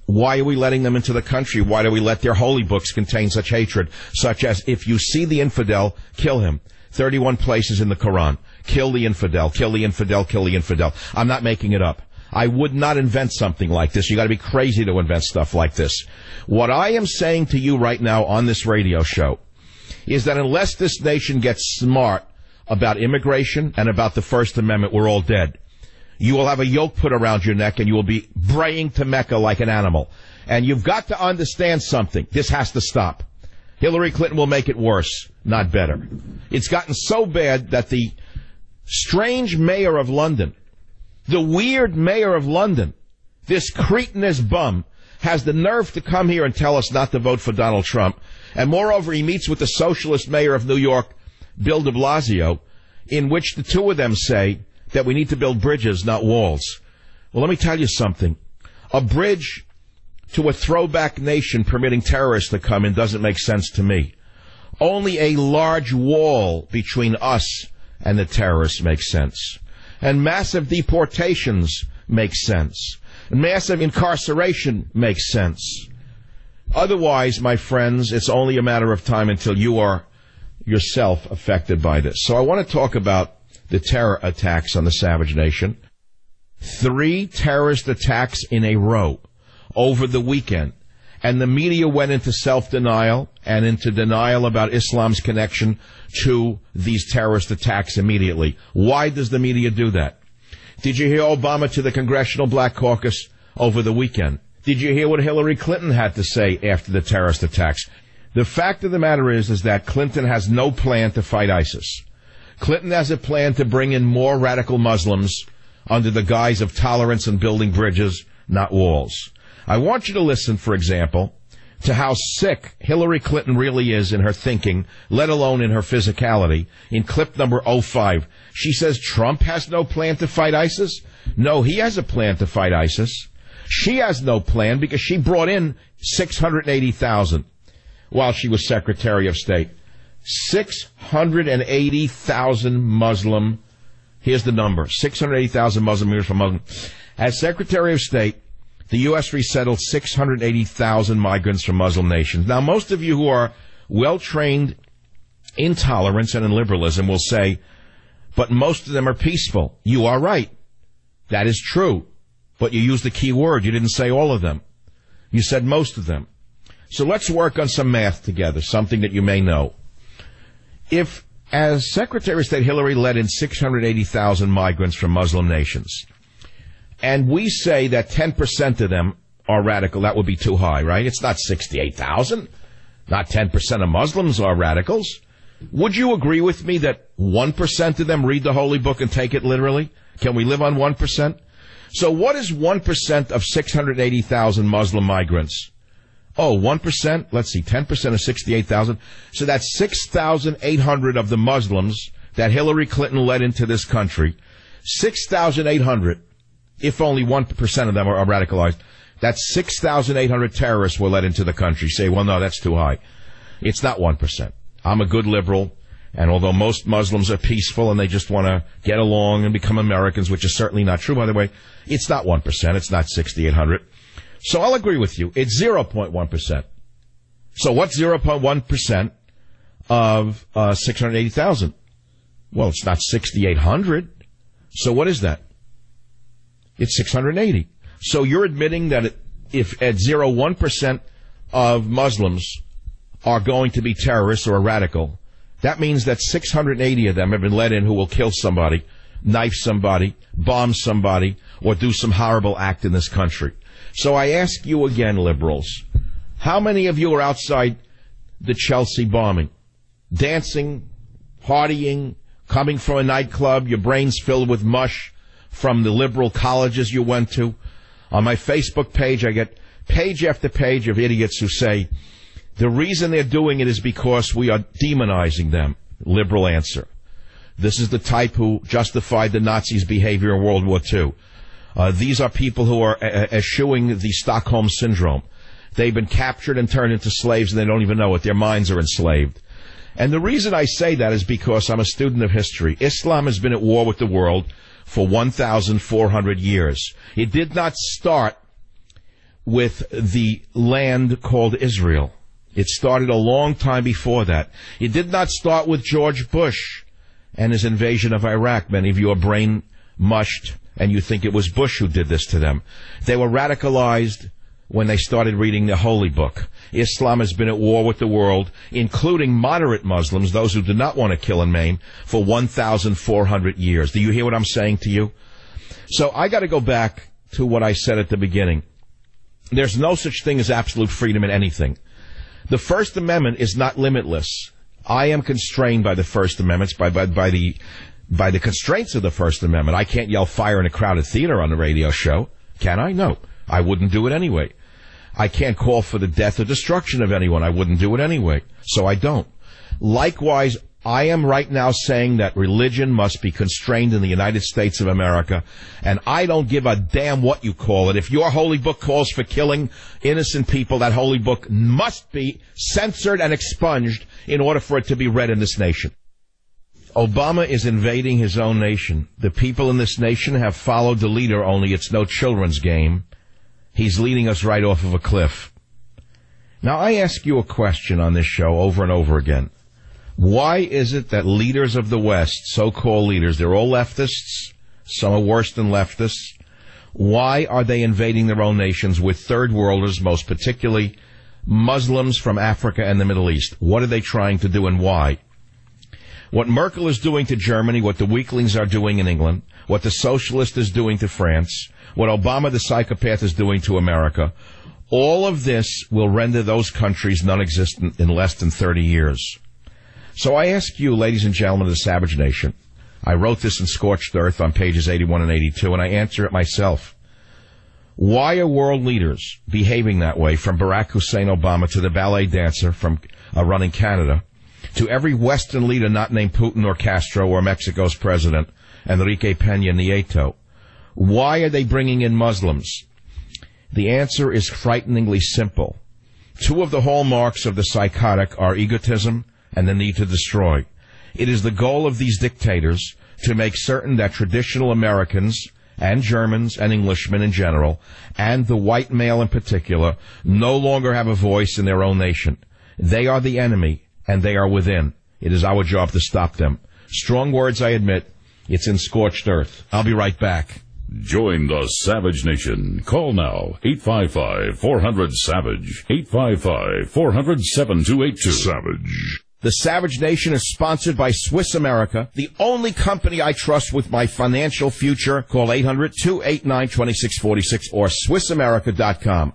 Why are we letting them into the country? Why do we let their holy books contain such hatred, such as, if you see the infidel, kill him? thirty-one places in the Quran. Kill the infidel, kill the infidel, kill the infidel. I'm not making it up. I would not invent something like this. You got to be crazy to invent stuff like this. What I am saying to you right now on this radio show is that unless this nation gets smart about immigration and about the First Amendment, we're all dead. You will have a yoke put around your neck and you will be braying to Mecca like an animal. And you've got to understand something. This has to stop. Hillary Clinton will make it worse, not better. It's gotten so bad that the strange mayor of London, the weird mayor of London, this cretinous bum, has the nerve to come here and tell us not to vote for Donald Trump. And moreover, he meets with the socialist mayor of New York, Bill de Blasio, in which the two of them say that we need to build bridges, not walls. Well, let me tell you something. A bridge to a throwback nation permitting terrorists to come in doesn't make sense to me. Only a large wall between us and the terrorists makes sense. And massive deportations make sense. And massive incarceration makes sense. Otherwise, my friends, it's only a matter of time until you are yourself affected by this. So I want to talk about the terror attacks on the Savage Nation. Three terrorist attacks in a row over the weekend. And the media went into self-denial and into denial about Islam's connection to these terrorist attacks immediately. Why does the media do that? Did you hear Obama to the Congressional Black Caucus over the weekend? Did you hear what Hillary Clinton had to say after the terrorist attacks? The fact of the matter is, is that Clinton has no plan to fight ISIS. Clinton has a plan to bring in more radical Muslims under the guise of tolerance and building bridges, not walls. I want you to listen, for example, to how sick Hillary Clinton really is in her thinking, let alone in her physicality, in clip number oh five. She says Trump has no plan to fight ISIS. No, he has a plan to fight ISIS. She has no plan because she brought in six hundred eighty thousand while she was Secretary of State. six hundred eighty thousand Muslim, here's the number, six hundred eighty thousand Muslim from Muslim. As Secretary of State, the U S resettled six hundred eighty thousand migrants from Muslim nations. Now, most of you who are well-trained in tolerance and in liberalism will say, but most of them are peaceful. You are right. That is true. But you used the key word. You didn't say all of them. You said most of them. So let's work on some math together, something that you may know. If, as Secretary of State, Hillary let in six hundred eighty thousand migrants from Muslim nations, and we say that ten percent of them are radical, that would be too high, right? It's not sixty-eight thousand. Not ten percent of Muslims are radicals. Would you agree with me that one percent of them read the Holy Book and take it literally? Can we live on one percent? So what is one percent of six hundred eighty thousand Muslim migrants? Oh, one percent? Let's see, ten percent of sixty-eight thousand. So that's six thousand eight hundred of the Muslims that Hillary Clinton led into this country. six thousand eight hundred, if only one percent of them are, are radicalized. That's six thousand eight hundred terrorists were led into the country. Say, well, no, that's too high. It's not one percent. I'm a good liberal, and although most Muslims are peaceful and they just want to get along and become Americans, which is certainly not true, by the way, it's not one percent. It's not sixty-eight hundred. So I'll agree with you. It's zero point one percent. So what's zero point one percent of uh, six hundred eighty thousand? Well, it's not sixty-eight hundred. So what is that? It's six hundred eighty. So you're admitting that if at zero point one percent of Muslims are going to be terrorists or radical, that means that six hundred eighty of them have been let in who will kill somebody, knife somebody, bomb somebody, or do some horrible act in this country. So I ask you again, liberals, how many of you are outside the Chelsea bombing? Dancing, partying, coming from a nightclub, your brains filled with mush from the liberal colleges you went to? On my Facebook page, I get page after page of idiots who say, the reason they're doing it is because we are demonizing them. Liberal answer. This is the type who justified the Nazis' behavior in World War Two. Uh, these are people who are uh, eschewing the Stockholm Syndrome. They've been captured and turned into slaves and they don't even know it. Their minds are enslaved. And the reason I say that is because I'm a student of history. Islam has been at war with the world for one thousand four hundred years. It did not start with the land called Israel. It started a long time before that. It did not start with George Bush and his invasion of Iraq. Many of you are brain mushed, and you think it was Bush who did this to them. They were radicalized when they started reading the Holy Book. Islam has been at war with the world, including moderate Muslims, those who do not want to kill and maim, for one thousand four hundred years. Do you hear what I'm saying to you? So I got to go back to what I said at the beginning. There's no such thing as absolute freedom in anything. The First Amendment is not limitless. I am constrained by the First Amendment, by, by, by the by the constraints of the First Amendment. I can't yell fire in a crowded theater on the radio show. Can I? No. I wouldn't do it anyway. I can't call for the death or destruction of anyone. I wouldn't do it anyway. So I don't. Likewise, I am right now saying that religion must be constrained in the United States of America, and I don't give a damn what you call it. If your holy book calls for killing innocent people, that holy book must be censored and expunged in order for it to be read in this nation. Obama is invading his own nation. The people in this nation have followed the leader, only it's no children's game. He's leading us right off of a cliff. Now, I ask you a question on this show over and over again. Why is it that leaders of the West, so-called leaders, they're all leftists, some are worse than leftists, why are they invading their own nations with third worlders, most particularly Muslims from Africa and the Middle East? What are they trying to do and why? What Merkel is doing to Germany, what the weaklings are doing in England, what the socialist is doing to France, what Obama the psychopath is doing to America, all of this will render those countries non-existent in less than thirty years. So I ask you, ladies and gentlemen of the Savage Nation, I wrote this in Scorched Earth on pages eighty-one and eighty-two, and I answer it myself. Why are world leaders behaving that way, from Barack Hussein Obama to the ballet dancer from uh, running Canada, to every Western leader not named Putin or Castro or Mexico's president, Enrique Peña Nieto? Why are they bringing in Muslims? The answer is frighteningly simple. Two of the hallmarks of the psychotic are egotism and the need to destroy. It is the goal of these dictators to make certain that traditional Americans and Germans and Englishmen in general, and the white male in particular, no longer have a voice in their own nation. They are the enemy, and they are within. It is our job to stop them. Strong words, I admit. It's in Scorched Earth. I'll be right back. Join the Savage Nation. Call now, eight five five, four hundred, SAVAGE, eight five five, four hundred, seven two eight two. Savage. The Savage Nation is sponsored by Swiss America, the only company I trust with my financial future. Call eight hundred, two eight nine, two six four six or Swiss America dot com.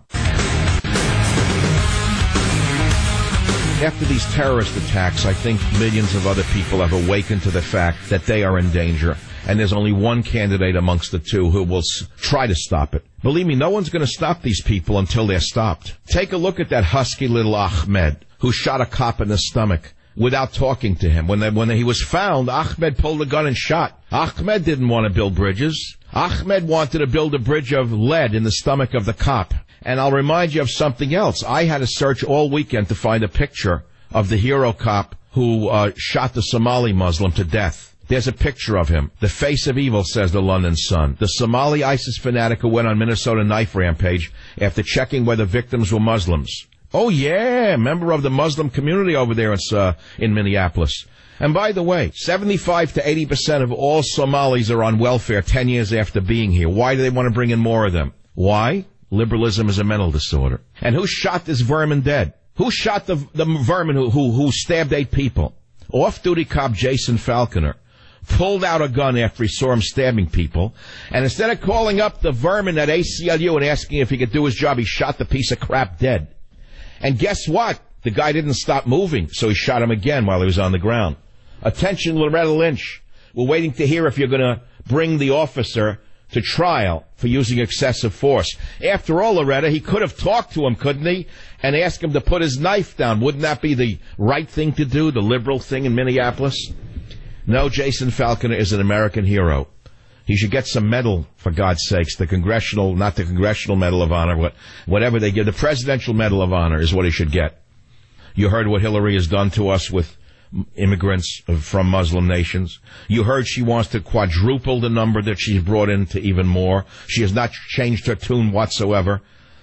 After these terrorist attacks, I think millions of other people have awakened to the fact that they are in danger. And there's only one candidate amongst the two who will s- try to stop it. Believe me, no one's going to stop these people until they're stopped. Take a look at that husky little Ahmed who shot a cop in the stomach without talking to him. When, they, when he was found, Ahmed pulled a gun and shot. Ahmed didn't want to build bridges. Ahmed wanted to build a bridge of lead in the stomach of the cop. And I'll remind you of something else. I had to search all weekend to find a picture of the hero cop who uh, shot the Somali Muslim to death. There's a picture of him. The face of evil, says the London Sun. The Somali ISIS fanatic who went on Minnesota knife rampage after checking whether victims were Muslims. Oh, yeah, member of the Muslim community over there in, uh, in Minneapolis. And by the way, seventy-five to eighty percent of all Somalis are on welfare ten years after being here. Why do they want to bring in more of them? Why? Liberalism is a mental disorder. And who shot this vermin dead? Who shot the, the vermin who, who, who stabbed eight people? Off-duty cop Jason Falconer pulled out a gun after he saw him stabbing people, and instead of calling up the vermin at A C L U and asking if he could do his job, he shot the piece of crap dead. And guess what? The guy didn't stop moving, so he shot him again while he was on the ground. Attention, Loretta Lynch. We're waiting to hear if you're going to bring the officer to trial for using excessive force. After all, Loretta, he could have talked to him, couldn't he, and asked him to put his knife down. Wouldn't that be the right thing to do, the liberal thing in Minneapolis? No, Jason Falconer is an American hero. He should get some medal, for God's sakes. The Congressional, not the Congressional Medal of Honor, what, whatever they give. The Presidential Medal of Honor is what he should get. You heard what Hillary has done to us with immigrants from Muslim nations. You heard she wants to quadruple the number that she's brought in to even more. She has not changed her tune whatsoever.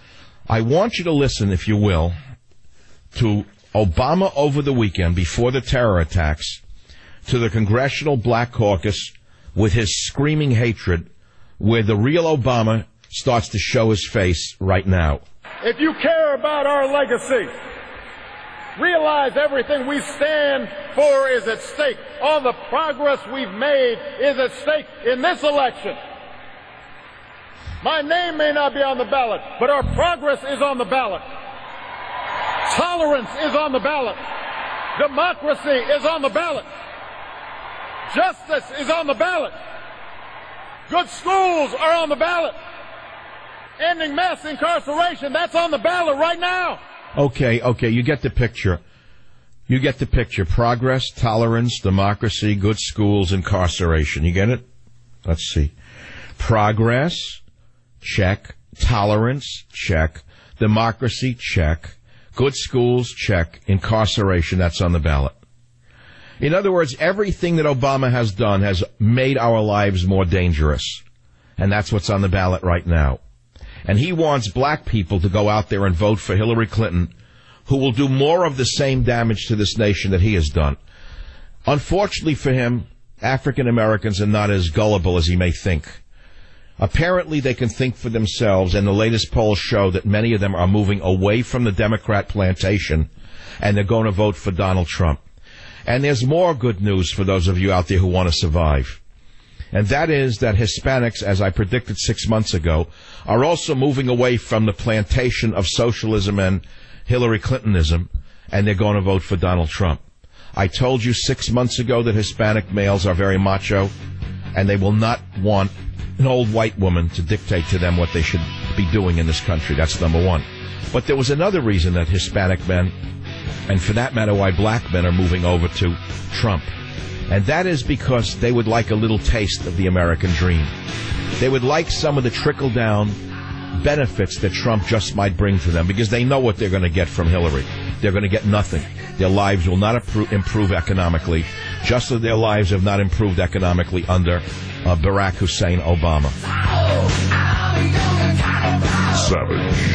I want you to listen, if you will, to Obama over the weekend before the terror attacks, to the Congressional Black Caucus with his screaming hatred, where the real Obama starts to show his face right now. If you care about our legacy, realize everything we stand for is at stake. All the progress we've made is at stake in this election. My name may not be on the ballot, but our progress is on the ballot. Tolerance is on the ballot. Democracy is on the ballot. Justice is on the ballot. Good schools are on the ballot. Ending mass incarceration, that's on the ballot right now. Okay, okay, you get the picture. You get the picture. Progress, tolerance, democracy, good schools, incarceration. You get it? Let's see. Progress, check. Tolerance, check. Democracy, check. Good schools, check. Incarceration, that's on the ballot. In other words, everything that Obama has done has made our lives more dangerous. And that's what's on the ballot right now. And he wants black people to go out there and vote for Hillary Clinton, who will do more of the same damage to this nation that he has done. Unfortunately for him, African Americans are not as gullible as he may think. Apparently they can think for themselves, and the latest polls show that many of them are moving away from the Democrat plantation, and they're going to vote for Donald Trump. And there's more good news for those of you out there who want to survive. And that is that Hispanics, as I predicted six months ago, are also moving away from the plantation of socialism and Hillary Clintonism, and they're going to vote for Donald Trump. I told you six months ago that Hispanic males are very macho, and they will not want an old white woman to dictate to them what they should be doing in this country. That's number one. But there was another reason that Hispanic men, and for that matter why black men, are moving over to Trump. And that is because they would like a little taste of the American dream. They would like some of the trickle-down benefits that Trump just might bring to them, because they know what they're going to get from Hillary. They're going to get nothing. Their lives will not improve economically, just as their lives have not improved economically under uh, Barack Hussein Obama. Savage.